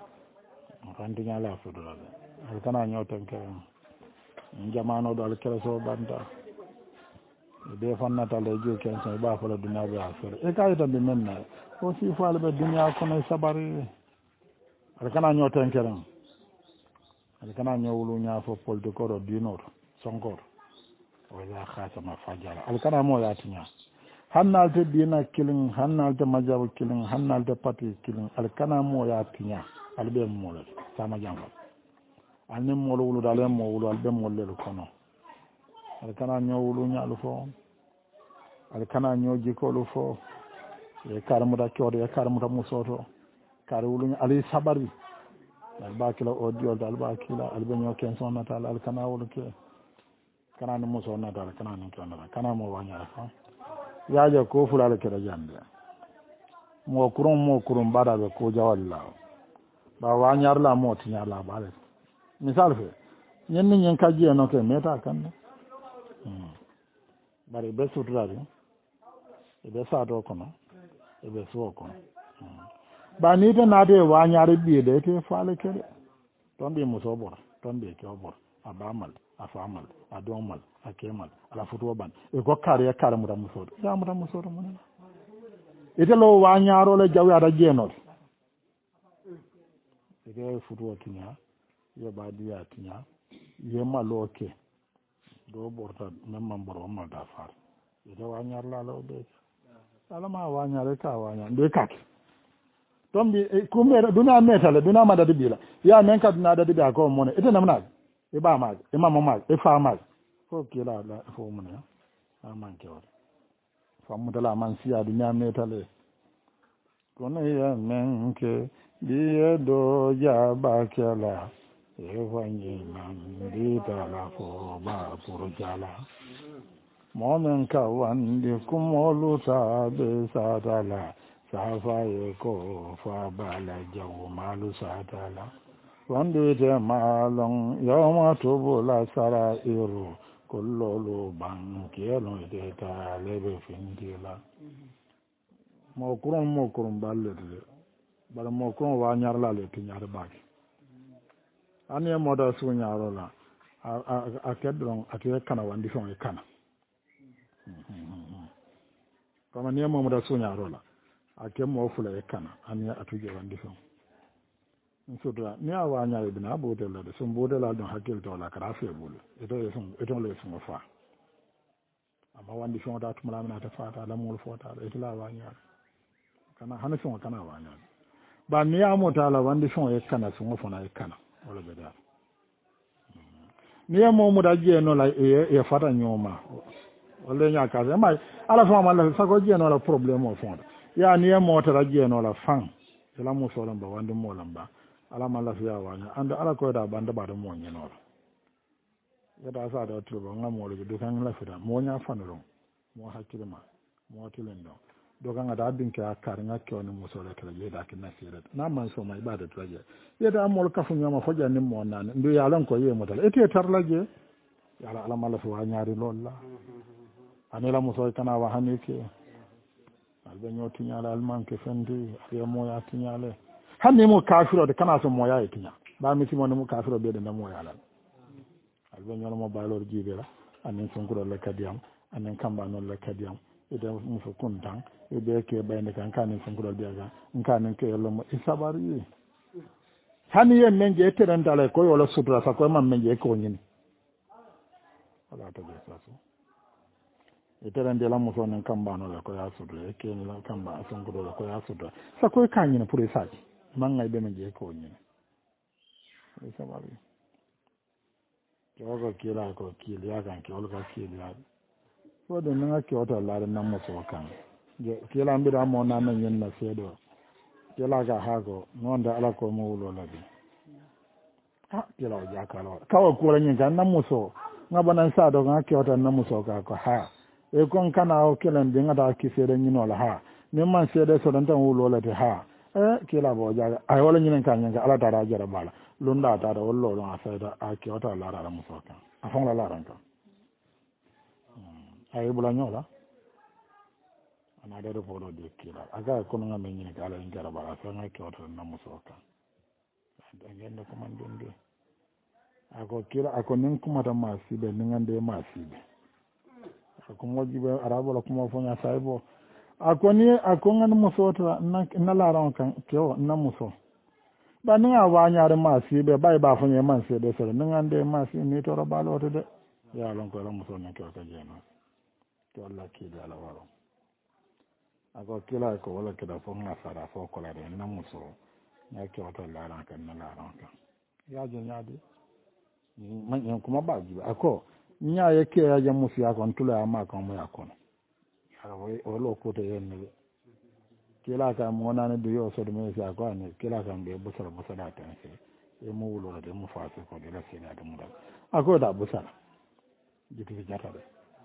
rantinya la fudura al kana nyoten keren jamano do al kere so banta be fonna tale ju ken so ba fa la dunya be afere e kay tan be menna o si fa be dunya kono sabari al kana nyoten keren al kana nyowulu nya fo polde ko do dinor sonkor wala khatama fajara al kana mo yatinya hannalte dina kilin hannalte majabu kilin hannalte pati kilin al kana mo yatinya al be mo la sama jangol anin mo wulu dalen mo wulu al be mo le kono al kana nyowulu nyalu fo al kana nyoji ko lu fo e karmuda kyode e karmuda musoto kar wulu ali sabari al bakila audio dal bakila al be nyoken son natal al kana wulu ke kana ni muso natal kana ni kana mo wanya fa yaje ko fulale kera jande mo kurum bada be ko jawalla ba wanyar la mo tinya la bale misal fe nyen nyen kaji no ke meta kan bari be sutrari e be sa do kono e be so kono ba ni te na de wanyar bi de te fale kere ton bi muso bor ton bi ke bor abamal afamal adomal akemal ala futu ban e ko kare kare mu da muso ya mu da muso mun ite lo wanyaro le jawi ada jeno ite futu tinya ye ba dia tinya ye maloke do borta memman boro ma da far ite wanyar la lo be ala ma wanyare ka wanya de kat tombi kumbe duna metale duna ma da dibila ya men kat na da dibia ko mon ite namna e ba ma e mama ma e fa ma ko kila la fo mun ya aman ke wala fa mu dala man siya dunya metale kono ya men ke biye do ja ba kala e wanyi man di dala fo ba puru jala momen ka wandi kumolu ta be sadala safa ye ko fa bala jawu malu sadala wandi te malong yawma tubula sara iru kullolu bankelo de ta lebe findila mo kurum balle de bala mo kurum wa nyar la le tinyar baki ane mo da su nyaro la a kedron ate kana wandi fon e kana kama ne mo da su nyaro la a ke mo fula e kana ane atuje wandi fon sudra ni awa nyare bina bude la de sun bude la don hakil to la kara fe bulu ito le sun fa amma wandi fon da tumala mina ta fata la mul fota ito la wa nyare kana hana fon kana wa nyare ba ni ya mota la wandi fon e kana sun fa na e kana wala be da ni ya mo mu da je no la e fata nyoma wala nya ka ma ala fon ma la sa ko je no la problem o fon ya ni ya mota da je no la fan ila mo so lamba wandi mo lamba ala ma lafiya wanya anda ala ko da banda ba da mo nyino ya da sa da tuba ngam mo le do kan lafiya mo nya fanuro mo hakilma mo tilendo do kan da bin ka kar nga ko ni mo so le kala je da kin nasira na man so mai ba da traje ya da mo ka fu nyama foja ni mo nan ndu ya lan ko ye mo dal ete tarlaje ya ala ma lafiya nyaari lolla anela mo so kana wa hanike albe nyoti nyala alman ke fendi ya mo ya tinyale hanni mo kafiro de kana so mo ya etinya ba mi simo mo kafiro be de na mo ya la albe nyolo mo balor jibe la anen sonkuro le kadiyam anen kamba non le kadiyam ide mo fo kuntan e be ke bayne kan kanen sonkuro be ga kanen ke yolo mo isabari hanni yen menje teren dale ko yolo sutra sa ko man menje ko nyini ala to be saso iterande la muso nen kamba no la ko ya sutra e ke ni la kamba sonkuro la ko ya sutra sa ko kanyi pour isaki manga be menje ko nyini isabari ko kila ko kili ya kan ko ka kili ya ko de nga ko to la na mo so kan je kila mbira mo na men yen na sedo kila ga hago non da ala ko mo wulo la bi ha kila ja ka lo ka ko la nyin kan na mo so nga banan sa do nga ko to na mo so ka ko ha e kon kana o kila ndi nga da ki sedo nyino la ha ne man sedo so dan tan wulo la de ha kila bo ja ay wala nyin kan nyin ala ta ra jara bala lunda ta da wallo don asaida a ki wata lara da musoka a fon la lara ka ay bula nyola ana da polo de kila aga ko nga men ni kala ngara ba sa nga ki wata na musoka agenda ko man donde ako kira ako nin kuma ta masibe ningande masibe ako mojibe arabo la kuma fonya saibo ako ni ako ngan musota na laran kan kewo na muso ba ninga wanyare masibe bai ba fonya man se de so ningande masi ni to robalo to de ya lon ko la muso na to ka jeno to Allah ki da la waro ako kila ko wala kida fonga sara fo ko la de na muso na ke wata laran kan na laran kan ya je nyade man kuma ba ji ako nya yake ya je musu ya kon tula ama kan mu ya kon o lo ko te yen ne kila ka mo na ne biyo so de me sa ko ne kila kan be busara busara ta ne e mo wulo de mu fa ko de la sina de mu da ako da busara jitu fi jata de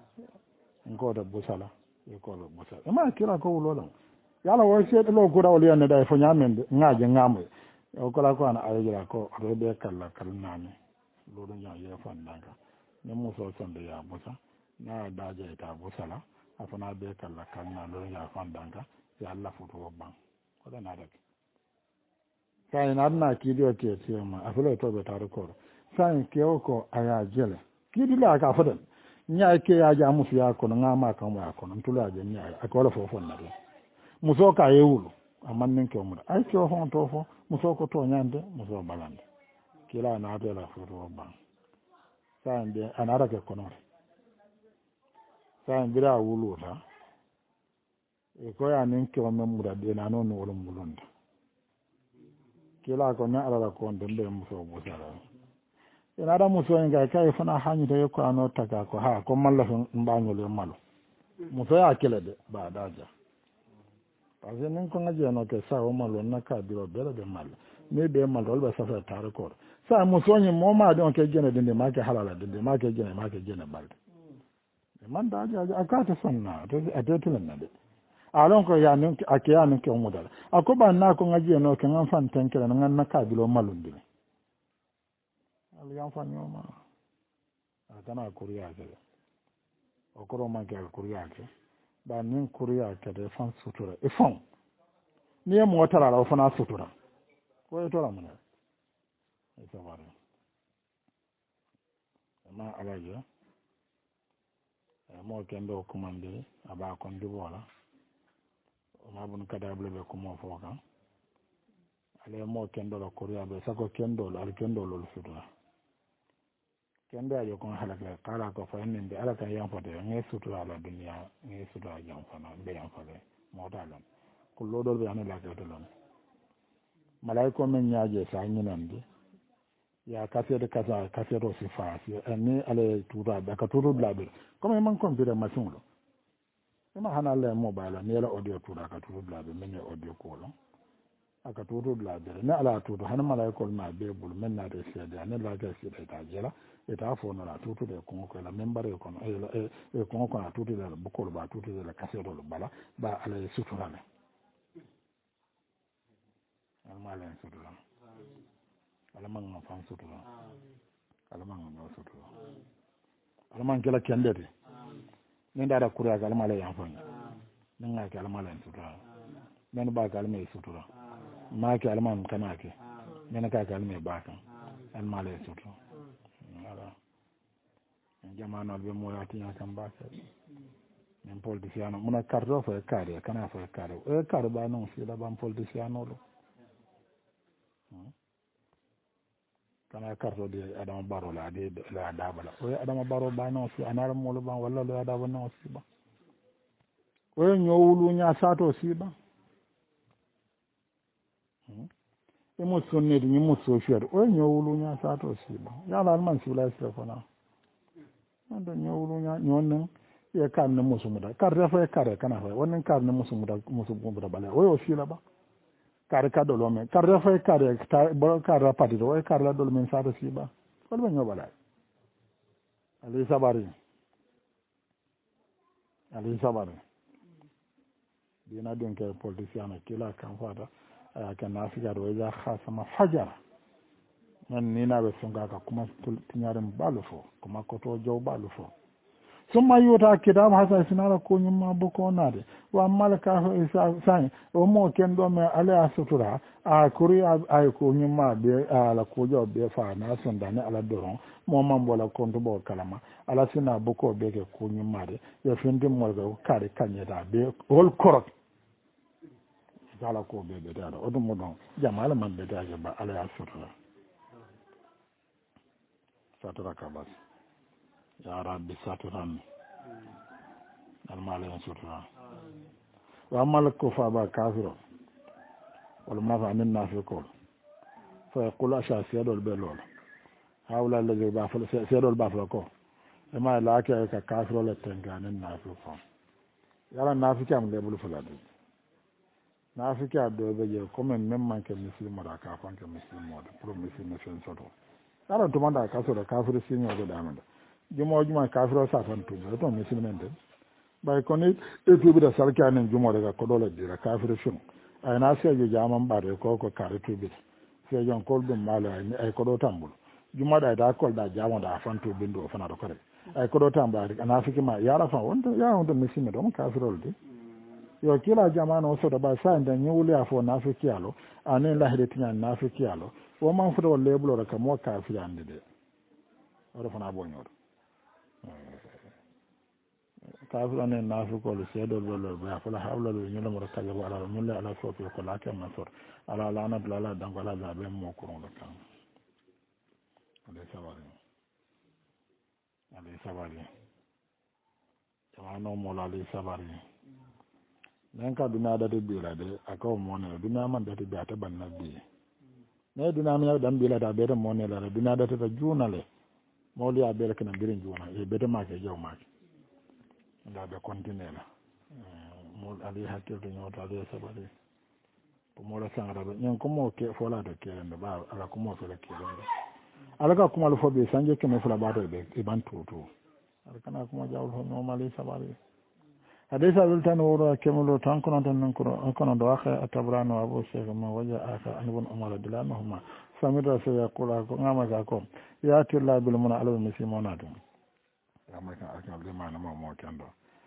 ngo da busala e ko lo busala e ma kila ko wulo la yala wo se lo ko da wali ne da fo nyamende ngaje ngamu o ko la ko ana ayira ko do be kala kala nani lo do nya ye fa ndanga ne mu so sonde ya busa na da je ta busala afana be kala kala lo ya fa ndanga ya Allah futo ban ko da na da sai na na ki dio ke tiama afelo to be ta ko sai ke o ko aya jele ki di la ka fodan nya ke ya ja musu ya ko nga ma kan wa ko ntula je nya akola fo fo na do muso ka yewulu amman nin ke umra ay ko hon to fo muso ko to nyande muso balande kila na de la futo ban sande anara ke kono sande bira wulu ta e ko ya nin ke o memura de na no no mulunda kila ko na ala ko ndembe muso busara ina da muso nga kai fana hanyu da ko ano taka ko ha ko mallafin mbanyole malo muso ya kele de ba daja parce que nin ko ngaje no ke sa o malo na ka biro bele de malo ne be malo ba sa sa tar ko sa muso ni mo ma don ke jene de ma ke halala de ma ke jene balde man daja akata sanna to atetulen na de alon ko ya nin akiya nin ke umudala akoba na ko ngaje no ke ngan fan tenkere ngan na ka biro malo ndile aliyan fanyoma akana kuriya ke o koro man ke kuriya ke ba nin kuriya ke de fan sutura e fon ni e mo tara la fana sutura ko e to la mun e to bare ma alaje e mo kendo kumande aba kon dibola o ma bun kada blebe ko mo foka ale mo kendo la kuriya be sako kendo la kendo lo sutura kende ayo kon halaka kala ko fa nende ala kan yan fode ngi sutura la dunya ngi sutura jam fana be yan fode mo dalon ko lodol be anala ko dolon malaiko men nyaaje sa nyinande ya kafede kaza kafedo sifa ni ale tura ba ka turu blabe comme man computer machine lo ma hanale mobile ni la audio tura ka turu blabe men audio ko lo aka turu blabe ne ala turu han malaiko ma be bul men na de sede ne la ga sede ta jela eta fo na tutu de ko ko la membare ko e ko ko na tutu de bukol ba tutu de la kasedo lo bala ba ala sutura ne almalen sutura alman ma fan sutura alman ma sutura alman kala kende de ne da kuriya ga almale yan fan nan ga ga almalen sutura nan ba ga almai sutura ma ke alman kana ke ne ka ga almai ba kan almale sutura jamano be mo yati ya kan ba sai men politiciano muna cardo fo e cari kana fo e cari ba non si la ban politiciano lo kana cardo de adama baro la de la dabala o adama baro ba non si anara mo lo ban walla lo adama non si ba o nyowulu nya sato si ba e mo sonne ni mo so fier o nyowulu nya sato si ba ya la man si la stefana ando nyowulu nya nyonnen e karne musumuda karre fa kare kana fa wannan karne musumuda bale o yo fila ba kare ka dolo men karre fa kare ta bo karra patito o karra dolo men sa to si ba wala ba nyobala ali sabari dina don ke politician kila kan fada kan afika do ya khasama fajara nan ni na be sunga ka kuma tinyarin balufo kuma koto jow balufo ثم يوتا كتاب حسن سنارا كوني ما بكو نادي وأما الكافر سان ومو كن دوم على سطرا أكوري أي كوني ما بي على كوجو بي فانا سنداني على دورون مو من بولا كونتو بو كلامه على سنا بكو بي كوني ما دي يفندي مولغو كاري كانيدا بي هول كورت على كو بي بي دار ودو مودون جمال من بي دار با على سطرا سطرا كباس يا ربي سطرا المال ينصرها وأما الكفار بالكافر والمنافع من الناس يقول فيقول أشياء سيادة البلول هؤلاء الذي بافل سيادة البافل كو إما لاك كافر ولا تنكان الناس يقول يلا الناس كم ليبلو فلادي الناس كم دوبي كم من كمسلم ولا كافر كمسلم ولا برو مسلم نفسه صدق يلا تماندا كافر سيني ولا دامدا جمع كافر سافن توجو تو مسلم ندم bay koni etubi da sarki anen jumo daga kodola dira kafir shun ay na sai je jaman bare ko kare tubi sai jon kol dum mala ay kodo tambul juma da kol da jamo da afan to bindo fana da kore ay kodo tambare ana fiki ma yara fa wonto ya wonto misime don kafirol de yo kila jamano so da ba sa ndan nyuli afo na fiki alo anen la hede tinya na fiki alo wo man fudo lebulo da kamo kafir ande de oro fana bonyo kafir anen nafikolu seedol welol ɓe fola hawlalo ñulamoro kajabo ala ñulle ala sofi ko laake masor ala lanadula ala danko ala zaɓe mo kuronɗo kan alay sabari jamano molo alay sabari nen ka duniya dati ɓiila de akaw monele duniya man dati ɓe ate banna ɓiye mais duniya miña ɗan ɓiilata a ɓeete monelare duniya datata juunale mawli a ɓeere kene mbirin juuna e ɓeete make jaw make nda ɓe continue la mo ali hakkilto ñowto ali sabari ko moɗo sangraɓe ñen komo ke folade kerende ɓa ala komo fele kerende ala ka kumal fo ɓe sanje keme fula ɓato ɓe ɓan tutu ala kana komo jawol fo ñoma ali sabari hadis abil tan wuro kemolo tan kono tan nan kono do akha atabrano abu sheikh ma waja aka anibun umar dilanahuma samira sa yaqula ko ngama ka ko ya tilla bil mun ala muslimona dum ngama ka akal de mana mo kendo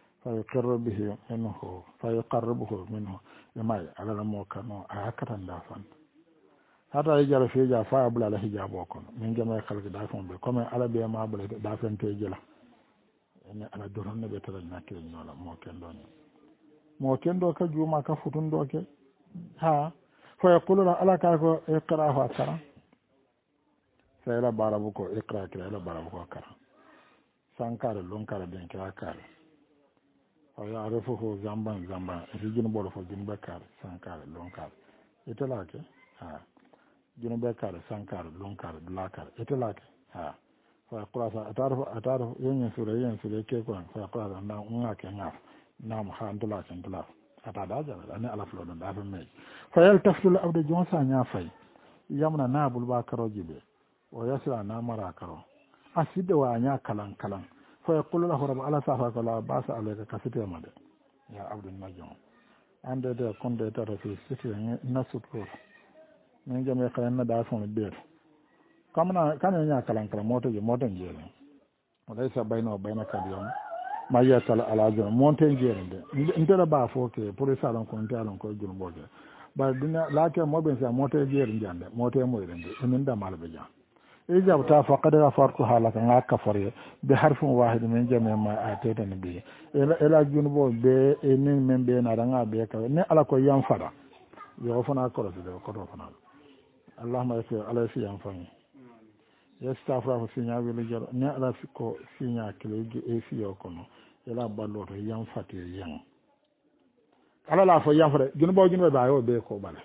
fayuqarribuhu minhu yamay ala mo kano akatan da fan hata yi jara feja fa abula la hijabo kono min jama khalki da fon be comme ala be ma abula da fen te jela ene ala doron ne be tara nakire ñola mo kendo ka juma ka futun do ke ha fa yaqulu ala ka ko iqra fa kara fa ila barabu ko iqra kira ila barabu ko kara sankare lonkare den kira kare o ya'rifuhu zamban rijin bolo fo junube kare sankare lonkare italake ha junube kare sankare lonkare dulakare italake ha fa qurasa ataru yen sura ke ko fa qurasa na ngake ngaf nam ha dulake dulaf ata da jara ne ala flo don da fa me fa yaltafu al abdu jonsa nya fay yamna nabul ba karo jibe o yasra na mara karo aside wa nya kalan فيقول له رب على سافك لا باس عليك كفتي مد يا عبد النجوم عند ده كنت ترى في ستي نسطور من جميع كلام دافون البيت كان ينيا كلام موتو جيل وليس بينه وبينك اليوم ما يسال على جن موتو جيل انت لا بافوك pour ça donc on t'a encore jun boge ba dina la ke mo ben sa moto jeel njande moto mo irende min da mal be ja إذا فقد غفرت حالك عن كفر بحرف واحد من جميع ما آتيتني به إلى جنبه بإن من بين أرنا بيك ne ala ko yanfara yo fana ko de ko do fana allahumma yafi ala fi yanfani yastaghfiru fa sinya wi jar ne ala ko sinya kile e fi yo kono ila ballo to yanfati yan ala la fo yanfara junbo ba yo be ko bala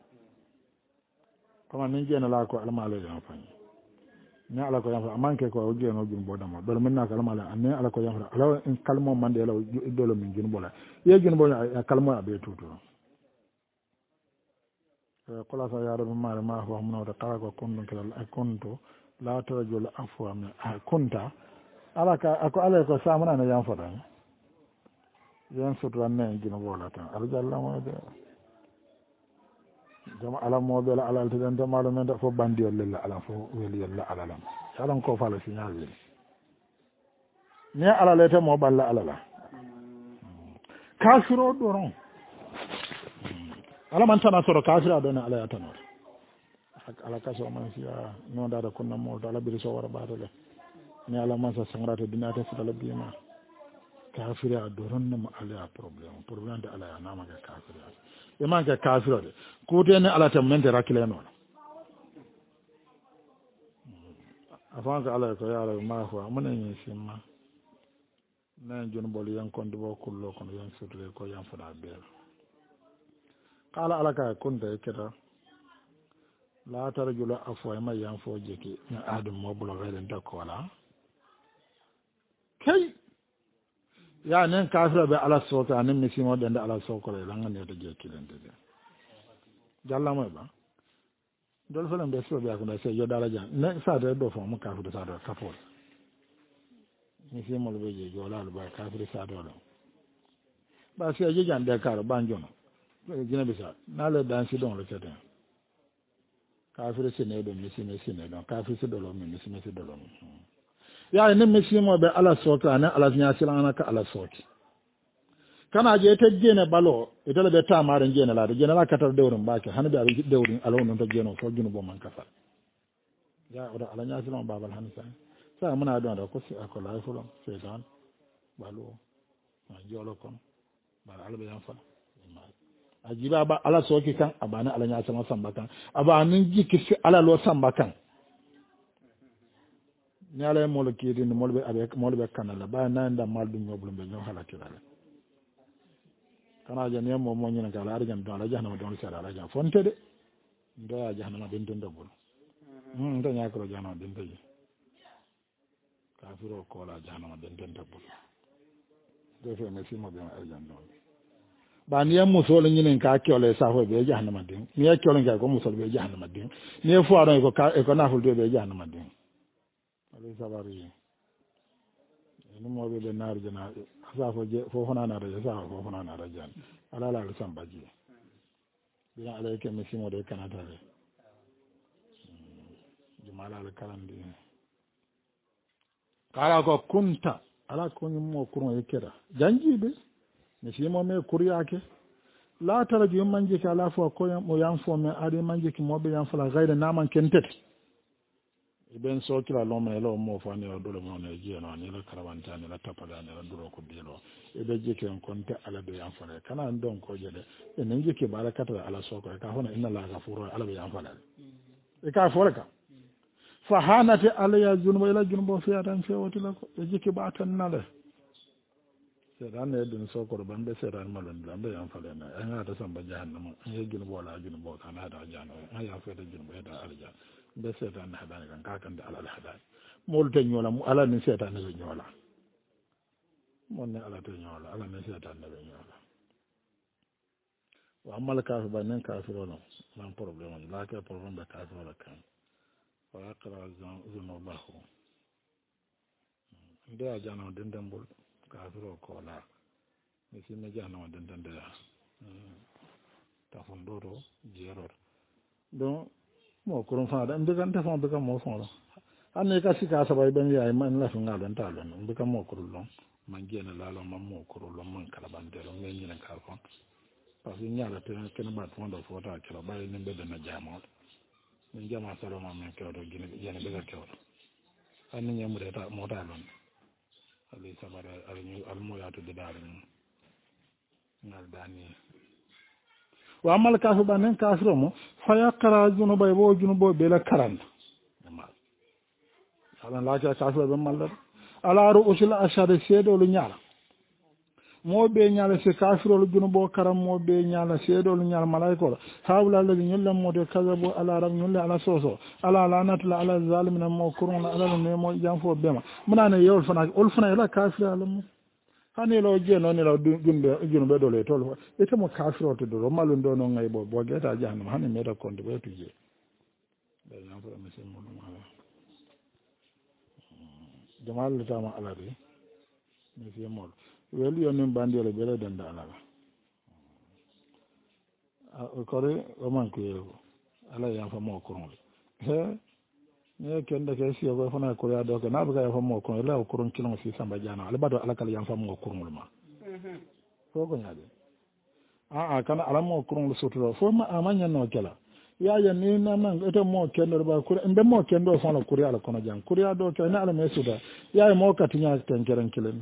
kama min jena la ko almalo yanfani ne ala ko yanfara manke ko oje no junbo dama do min na kalma la ne ala ko yanfara ala in kalmo mande la dolo min junbo la ye junbo ya kalmo abe tutu qala sa ya rabbi ma huwa min wa qala ko kuntu la tarjul afwa min kunta ala ka ako ala ko samana ne yanfara yan sutra ne junbo la tan arjalla mo de jama ala mo be la ala tan de malo men da fo bandi wala ala fo weli yalla ala lam salam ko fala signal wi ne ala leta mo balla ala la kafiro doron ala man tana soro kafira don ala ya tanor ala kaso man siya no da kunna mo ala bi so wara badale ne ala man sa sangrata dinata fitala bima kafira doron no ala problem de ala ya nama ga kafira e man ga kafira de ko de ne ala tam mente rakile no afan ka ala ko ya ala ma ko amana yin simma na jon bol yan kon do kullo kon yan sudle ko yan fada bel qala ala ka kunta keta la tarjula afwa ma yan fo jeki na adam mo bulo gelen ta ko la kay ya nen kafira be ala sota nen misimo den da ala soko le langa ne to jeki len de jalla mo ba dol fa lam be so be ko na se yo dala jan ne sa de do fo mo kafira sa do kapol misimo le be je jola lu ba kafira sa do ba se je jan de kar banjono jina bisa na le dan si don le tete kafiri sine do misime sine don kafiri si dolo mi misime si dolo mi ya ne misimo be ala soto ana ala nya silana ka ala soto kana je te jene balo itele be tamare jene la de jene la katar dewrum baake hanbe abi dewrum alo non to jeno so junu bo man kafa ya oda ala nya silana babal hansa sa muna don da ko si akola fulo setan balo ma jolo kon bal albe yan fa ajiba ba ala soki kan abana ala nya sama samba kan abanin jiki fi ala lo samba kan nyala mo lo kidi ni molbe abe molbe kanala ba nan da mal dum nyobul be nyo halakira kana ja ne mo mo nyina kala arjan do ala jahna don sara ala jahna fonte de ndo ya jahna ma den do bol ndo nya ko jahna den de kafiro ko la jahna ma den do bol do fe me simo be arjan do ba ni yan musol nyinen ka kyole sa ho be jahannama din ni ya kyole ga ko musol be jahannama din ni fu aron ko na fu be jahannama din ali sabari ni mo be nar jana sa fo je fo hona na da sa fo hona na da jan ala la sam baji bi ala ke mi simo de kanata le jumala al kalandi kala ko kunta ala ko ni mo kurun yekera janjibe mi simo me kuryake la tara ju manje ka la fo ko mo yan fo me ade manje ki mo be yan fala gaida naman kentet iben so kila lo me lo mo fo ne do lo mo ne je no ni la karabanta ni la tapada ni la duro ko dilo e be je ke on konte ala be yan fala kana ndon ko je de e nje ke barakata ala so ko ka hona inna la ghafuru ala be yan fala e ka fo ka fa hanati ala ya junuba ila junuba fi atan fi wotila ko e je ke ba tan nale sedan ne dun so ko ban be sedan malon da be yan fale na an hada san ba jahannama an yi gin bola gin bo kan hada jahannama an ya fa da gin bo da alja be sedan na hada kan ka kan da alal hada mol te nyola mu ala ni sedan ne nyola mon ne ala te nyola ala ne sedan ne nyola wa amal ka ba nan ka firo no man problem la ka problem da ka firo kan wa aqra zunubahu nda jana den dambul kafiro kola mi sinna jahannama dendende tafondoro jeror donc mo kurum fa da mbigan tafon be kam mo fon anne ka sika sabay ben yaay man la fi ngalon talon mbikam mo kurul lon man jena la lo man mo kurul lon man kala bandero men nyina kal fon parce que nyaala te ken ba fon do fota kala bay ne be na jamo min jama salo ma men kewdo gine jene be kewdo anne nyamu de ta mo talon ali sabara ali almoyatu de darin ngal dani wa amal kafu banen kafiro mo fa yaqra junuba bo junubo be la karan mal ala la ka kafiro be mal ala ru usul ashar sedo lu nyaala mo be nyaala se kafiro lu junubo karam mo be nyaala sedo lu nyaala malaiko hawla la nyulla mo de kazabo ala ram nyulla ala soso ala lanatu ala zalimina mo kuruna ala ne mo janfo bema munana yewol fana ol fana ila kafiro alam hani lo jeno ni lo junbe do le tol ete mo kafiro to do malun do no ngay bo geta jahannam hani meta konde be tuje be nyam ko mi sen mo mala jamal tama ala de mi fi mol weli yonim bandi le bele danda ala a ko re o man ko ala ya fa mo ko he ne kende ke si ko fana ko ya do ke na buga fa mo ko la ko ron kilon si samba jana ala bado ala kala yan fa mo ko ma ko ko nyaade a kana ala mo ko ron soto fo ma amanya no kala ya ya ni na nan ito mo kendo ba ko mbe mo kendo fa no kuriya ala kono jang kuriya do ke na ala me suda ya mo katinya tenkeren kilen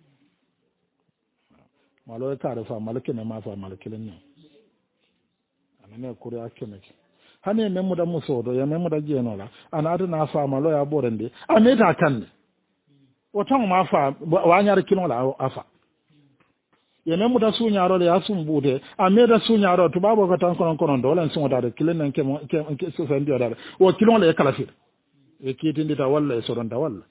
malo ka da fa malake ne ma fa malake ne anane kuriya keneke hane men muda musodo ya men muda jenola ana ata na fa malo ya borende ameta kan o tan ma fa wa nyar kino la afa ya men muda su nyaro ya sun bude ameta su nyaro to babo ka tan konon do lan sun da kilen nan ke so fa ndio da o kilo la kala fi e kiti ndita walla e soronda walla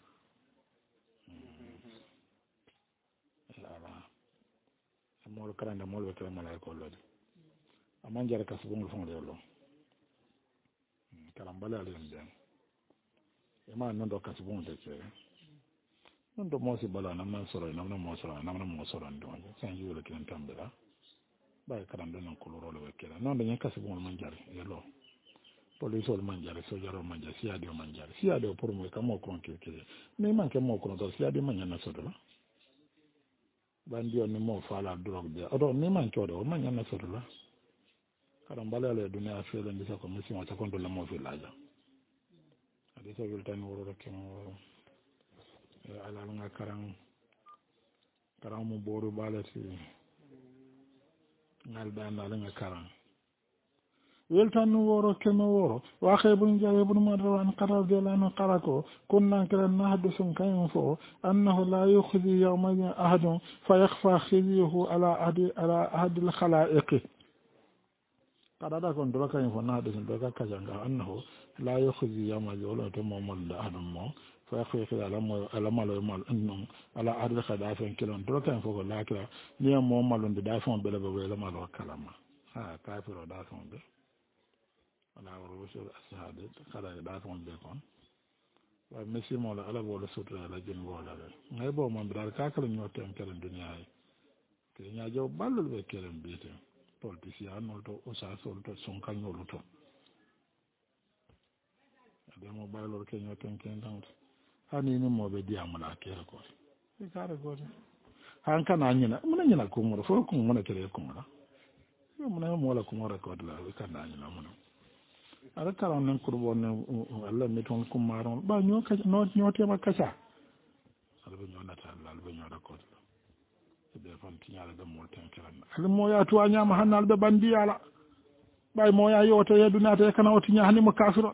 amol karanda mol be kala mala ko lodi amanjara kasbungul fon de lo karambala ale ndan e ma non do kasbun de ke non do mosi bala na man soro na mo soro ndo san yulo kin tambira ba karanda non koloro le kala non do nyen kasbun manjari e lo police ol manjari so jaro manjari siade o manjari siade o pour mo kamo kon ke mais man ke mo kon do siade man na so do la bandi on mo fala drogue de odo ni man ko do man na so do la karambala ale dunia fele ndisa ko mission ta kon do la mo fi laja adisa wiltan woro rek mo ala nga karang mo boru balati ngal dan ala nga karang wiltan woro kemo woro wa khaybun jayibun madran qarar de lanu qarako kunna kala nahdusum kayn fo annahu la yukhzi yawma ahadun fa yakhfa khizyuhu ala ahad al khalaiq kada kon do kayn fo nahdusum do ka kajanga annahu la yukhzi yawma yawla to momol da ahadun mo fa yakhfa ala malo mal annum ala ahad al khadafen kilon do kayn fo ko lakira ni mo malon da fon bele be wala malo kalama ha kafiro da fon be ala rusul ashhadu kala da ton be kon wa mesi mo la ala wala sutra la jin wala la ngay bo mo dal ka kala ñoto en kala dunya ay ke nya jow balul be kala bete politicien no to o sa sol to son kan no to ade mo balul ke ñoto en ken tan hani ni mo be diamala ke ko e kare ko han kana nyina mun nyina ko mo fo ko mo na kere ko mo mo na mo la ko mo record la e kana nyina mo ala kalan nan kurbo ne Allah mi ton kumaron ba nyo ka no nyote ma kacha ala be nyona ta Allah be nyona ko be fam tinyala be mo tan kiran ala mo ya to anya ma hanal be bandi ala bay mo ya yoto yeduna ta kana o tinya hani mo kafiro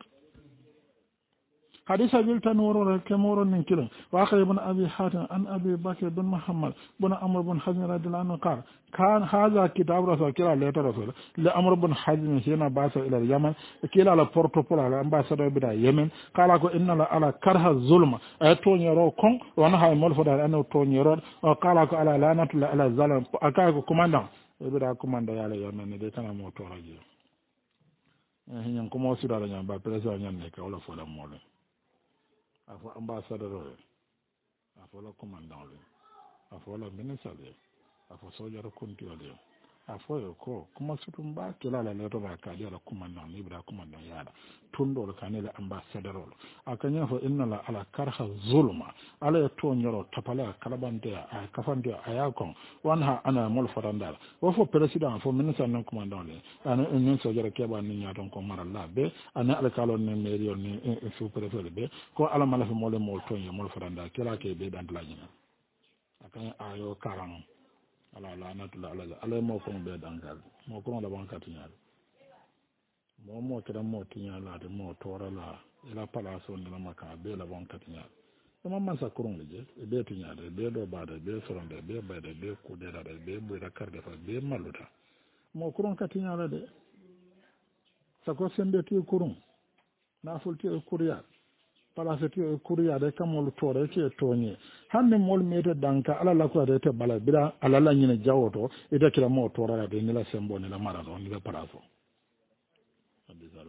حديث أبي التنور كمور من كلام وآخر ابن أبي حاتم عن أبي بكر بن محمد بن عمرو بن حزم رضي الله عنه قال كان هذا كتاب رسول كلا ليت رسول لعمرو بن حزم حين بعث إلى اليمن كلا على بورتوبول على أمباسادور بدا اليمن قال إن على كره الظلم أتون يرو كون ونهى مولفود أنه تون يرو وقال على لعنة على الظلم أكاكو كوماندان بدا كوماندان على اليمن دي كان موتوراجي هي كومو سيدا نيامبا بريزيدنت نيامبا ولا فولا مولى afo ambassadeur afo la commandant afo la ministre afo soldier contrôleur afo ko kuma sutum ba kila la leto ba ka dia la commandant ni bra commandant yada tundo ka ne la ambassadeur akanya fo inna la ala karha zulma ala to nyoro tapala kalabante a kafande ayakon wanha ana mol farandal wo fo president fo ministre non commandant le ana un soldier ke ba ni nyaton ko maralla be ana ala kalon ne mairie ni sous préfet be ko ala mala fo mole mol to nyol farandal kila ke be dan lajina akanya ayo karam ala lanatula ala mo ko be dangal mo ko la ban katinyal mo kira mo tinyala de mo tora la ila palaso ndala maka be la ban katinyal mo man sa kurun je be tinyal be do bade be soronde be bade be kudera be bu da karde fa be maluta mo kurun katinyala de sa ko sembe ti kurun na fulti kuriya palase ti kuriya de kamol tore ke tonye hanne mol mete danka ala la ko de te bala bida ala la nyine jawoto ita kila mo tora de ni la sembo ni la marado ni la paraso abizala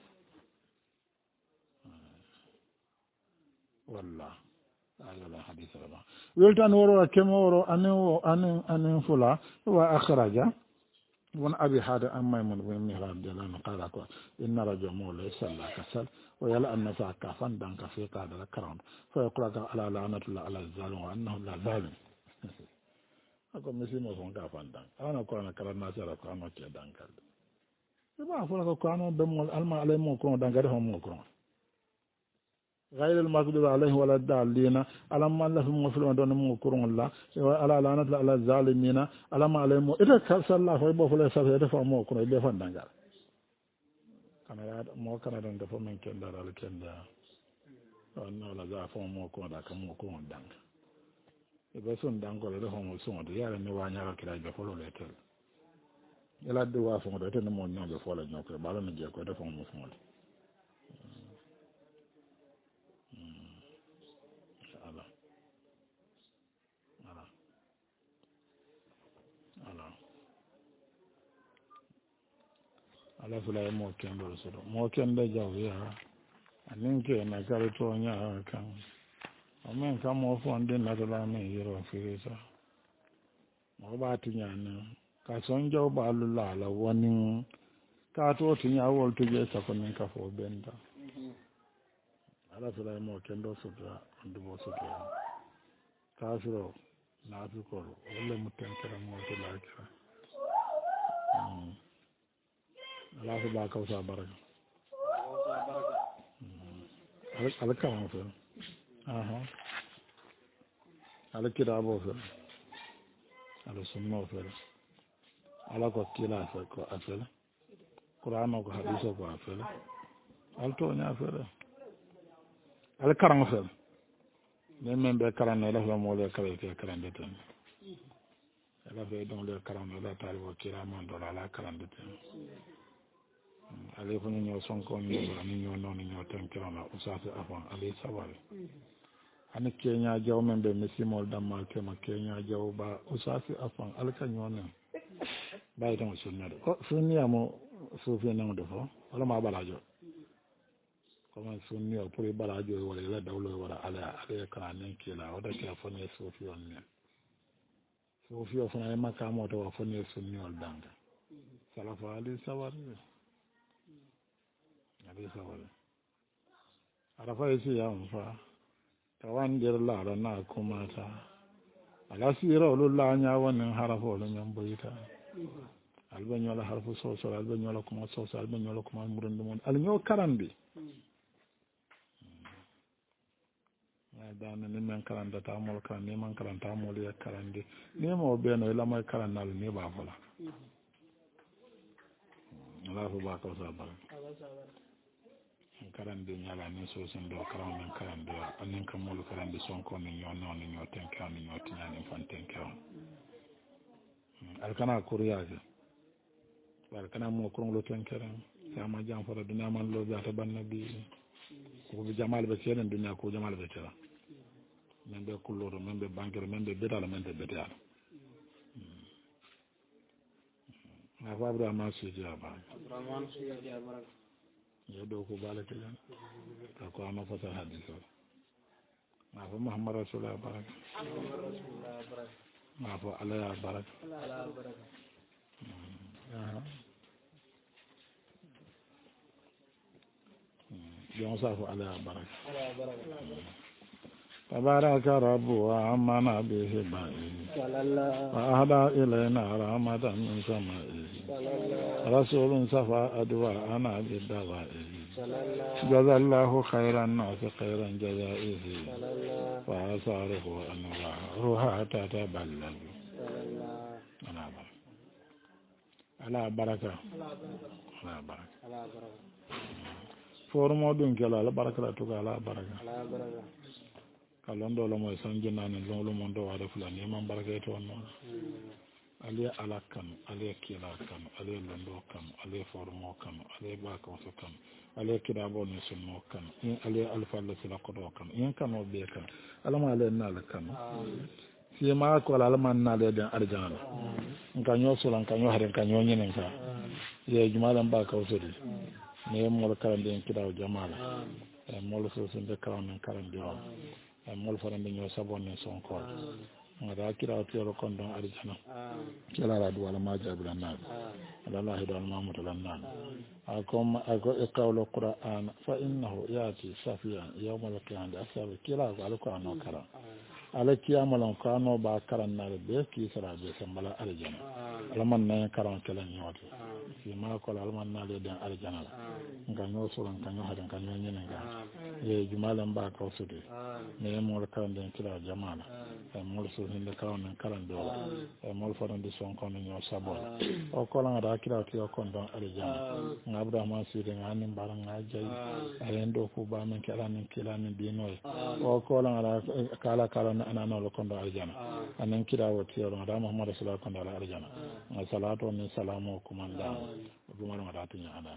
walla ayala hadisa la weltan woro kemo woro anen fula wa akhraja won abi hada amma mun bin mihrab jalan qala ko inna rajul mawla salla kasal wa yala anna fa kafan dan ka fi qada karam fa yaqra ala la'natullah ala zalim wa annahu la zalim ako misimo son kafan dan ana ko ana kala na sala ko ana ke dan kal ba fo ko ana bemol alma alay mo ko dan gade hon mo ko غير المغضوب عليه ولا الضالين ألم لهم مفلون دون مكرون الله على لعنة على الظالمين ألم عليهم إذا كسر الله فيبو فلا سافر يدفع موكرون يبفن دانجال كان مو كان دون دفع من كندار على كندار أنه لا زعف موكرون ذاك موكرون دانج يبسون دانجول يدفع موسون يالا نوانيا كلا يبفلو ليتل يلا دوا فون ده تنمو نيو بفولا نيو بالو نجي كو دفع موسون ala fula mo kendo so mo kendo jawiya anin ke na kare to nya kan amen kam mo fonde na to la me yiro firisa mo ba tinya na ka son jaw ba la la woni ka to tinya wol to je sa ko nin ka fo benda ala fula mo kendo so da ndu mo so da ka firo na fi ko wala mutan kara mo to la kira Allah su ba kausa baraka alkaran fi alkira abu fi alisunna fi alakwakila ko a fi ƙura'ana ko hadisa ko a fi altonya fi alkaran fi ne min bai karan ne lafiya mawale kawai ke karan da ta ne lafiya don le karan ne la tari wa kira man dola ala karan da ta ale fo ñoo sonko ñoo non ñoo tan kirana usase afan ale sabale ani kenya jaw men be misimol dammal ke ma kenya jaw ba usase afan alka ñoo nan bay tan sunna de ko sunniya mo sufi nan de fo wala ma balajo comme sunniya pour balajo wala la dawlo wala ala kana nan kila wada ke fo ne sufi on ne sufi o fana ma ka mo to fo ne sunniol danga salafa ali sabale hadisa wala arafa yasi ya mfa tawandir la na kuma ta ala sira ulul nya wannan harafa wala nyam boyita albanyo la harfu so albanyo la kuma so albanyo la kuma murundu mon alnyo karandi na dana ni men karanda ta mol kan ni man karanta mol ya karandi ni mo be no la may karanal ni ba fola ala fu ba ko sa ba karande nyala ni so sen do karam men karande anen kam mol karande sonko ni ñoo non ni ñoo tenka ni ñoo tiñani fan tenka al kana kuriyaje wal kana mo ko lo tenkere sama jam fara duna man lo jata bannabi ko bi jamal be senen dunya ko jamal be tera men be kuloro men be bankere men be bedala men be bedala na fabra ma suji aba يدوك بالك لنا تقوى مفتا حديثا ما هو محمد رسول الله برك ما هو عليها برك يوم صافوا عليها برك تبارك رب وعمنا به بائه وأهدى إلينا رحمة من سمائه رسول صفى أدواءنا بالدوائه جزى الله خير الناس خيرا جزائه وآثاره أنوارها تتبلغ على بركة على بركة فورمو دون كلا على بركة لا تقال على بركة kalondo lo moy sanjina ne lo mon do wada fulani man barake to non ali ala kan ali kila kan ali londo kan ali formo kan ali ba ko so kan ali kida bo ne sunno kan in ali alfa la sila ko do kan in kan o be kan alama le na la kan si ma ko la man na le den arjana kan yo so lan kan yo haren kan yo nyinen ka ye jumalan ba ka so di ne mo kan den kida o jamala mo so so de kan kan de mol farande ñoo sabonne son ko ngada kira tiyoro kondo arjana kila la duwala ma jabila nas Allah hidu al mamut lan nas akom ago iqawlu qur'an fa innahu yati safiyan yawm al qiyamah asab kila ga alqur'an kara ala kiyamalan kano ba karan na be ki sara be sambala arjana alman na karan kala nyoti fi ma ko alman na le den arjana ngano suran kanyo hadan kanyo nyene ga ye jumalan ba ka usude ne mo karan den kila jamaala mo so hinde karan do mo faran di son kono nyo sabo o ko la da kila ti o kon don arjana ngabra ma sire ngani baran ngajay ayendo ko ba men kala nin kila nin dinoy o ko la kala ana no kondo aljana anan kira wati yoro da Muhammad sallallahu alaihi wasallam aljana salatu wa salamu kumanda dumar madatinya ana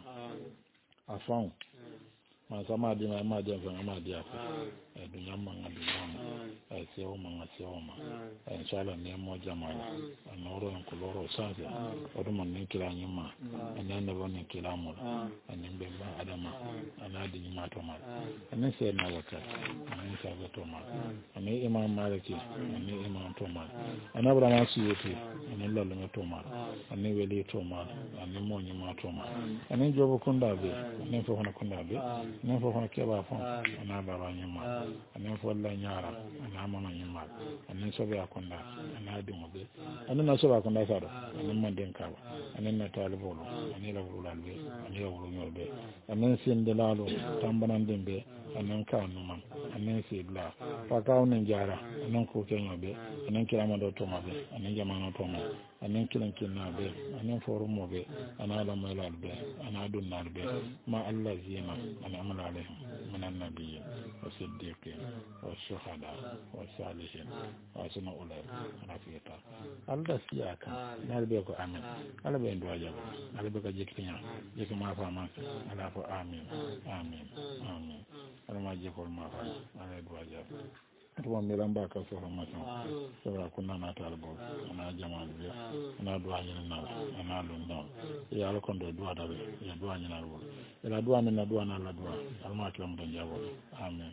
afan ma sama di ma di fa ma di afa dunya manga dunya sewo manga sewo ma inshallah ne mo jama'a anoro en koloro sanze oduma ne kila nyima anan ne woni kila mo anan be ba adama anadi nyima to ma anan se na waka anan sa ga to ma anan imam maliki anan imam to ma anan bra ma suyuti anan lollo me to ma anan weli to ma anan mo nyima to ma anan jobo kunda be anan fo hono kunda be anan fo hono keba fon anan baba nyima anan fo la nyaara anan mama nyima anan sobe akonda anan dimo be anan na sobe akonda sado anan manden kawa anan na talibolo anan la wulal be anan la wulol be anan sin de lalo tambanan dembe anan ka numan anan si bla fa kawnen jara anan ko kenyo be anan kirama do to mabe anan jamano to mo anan kilan kinna be anan forumo be anan la mailal be anan dunnal be ma allazina an'amala alaihim minan nabiyyin wasiddiqin washuhada wasalihin wasuna ulai rafiqa alda siyaka nalbe ko amin albe ndo ajaba albe ka jiktinya jikma fa man ala ko amin amin amin alma jikol ma fa ala do ajaba to mi lamba ka so ma so kunna na talbo ana jama'a be ana do anyina na ana lundo ya ala kondo do adabe ya do anyina ro ila do amina do ana la do alma kilam do jabo amen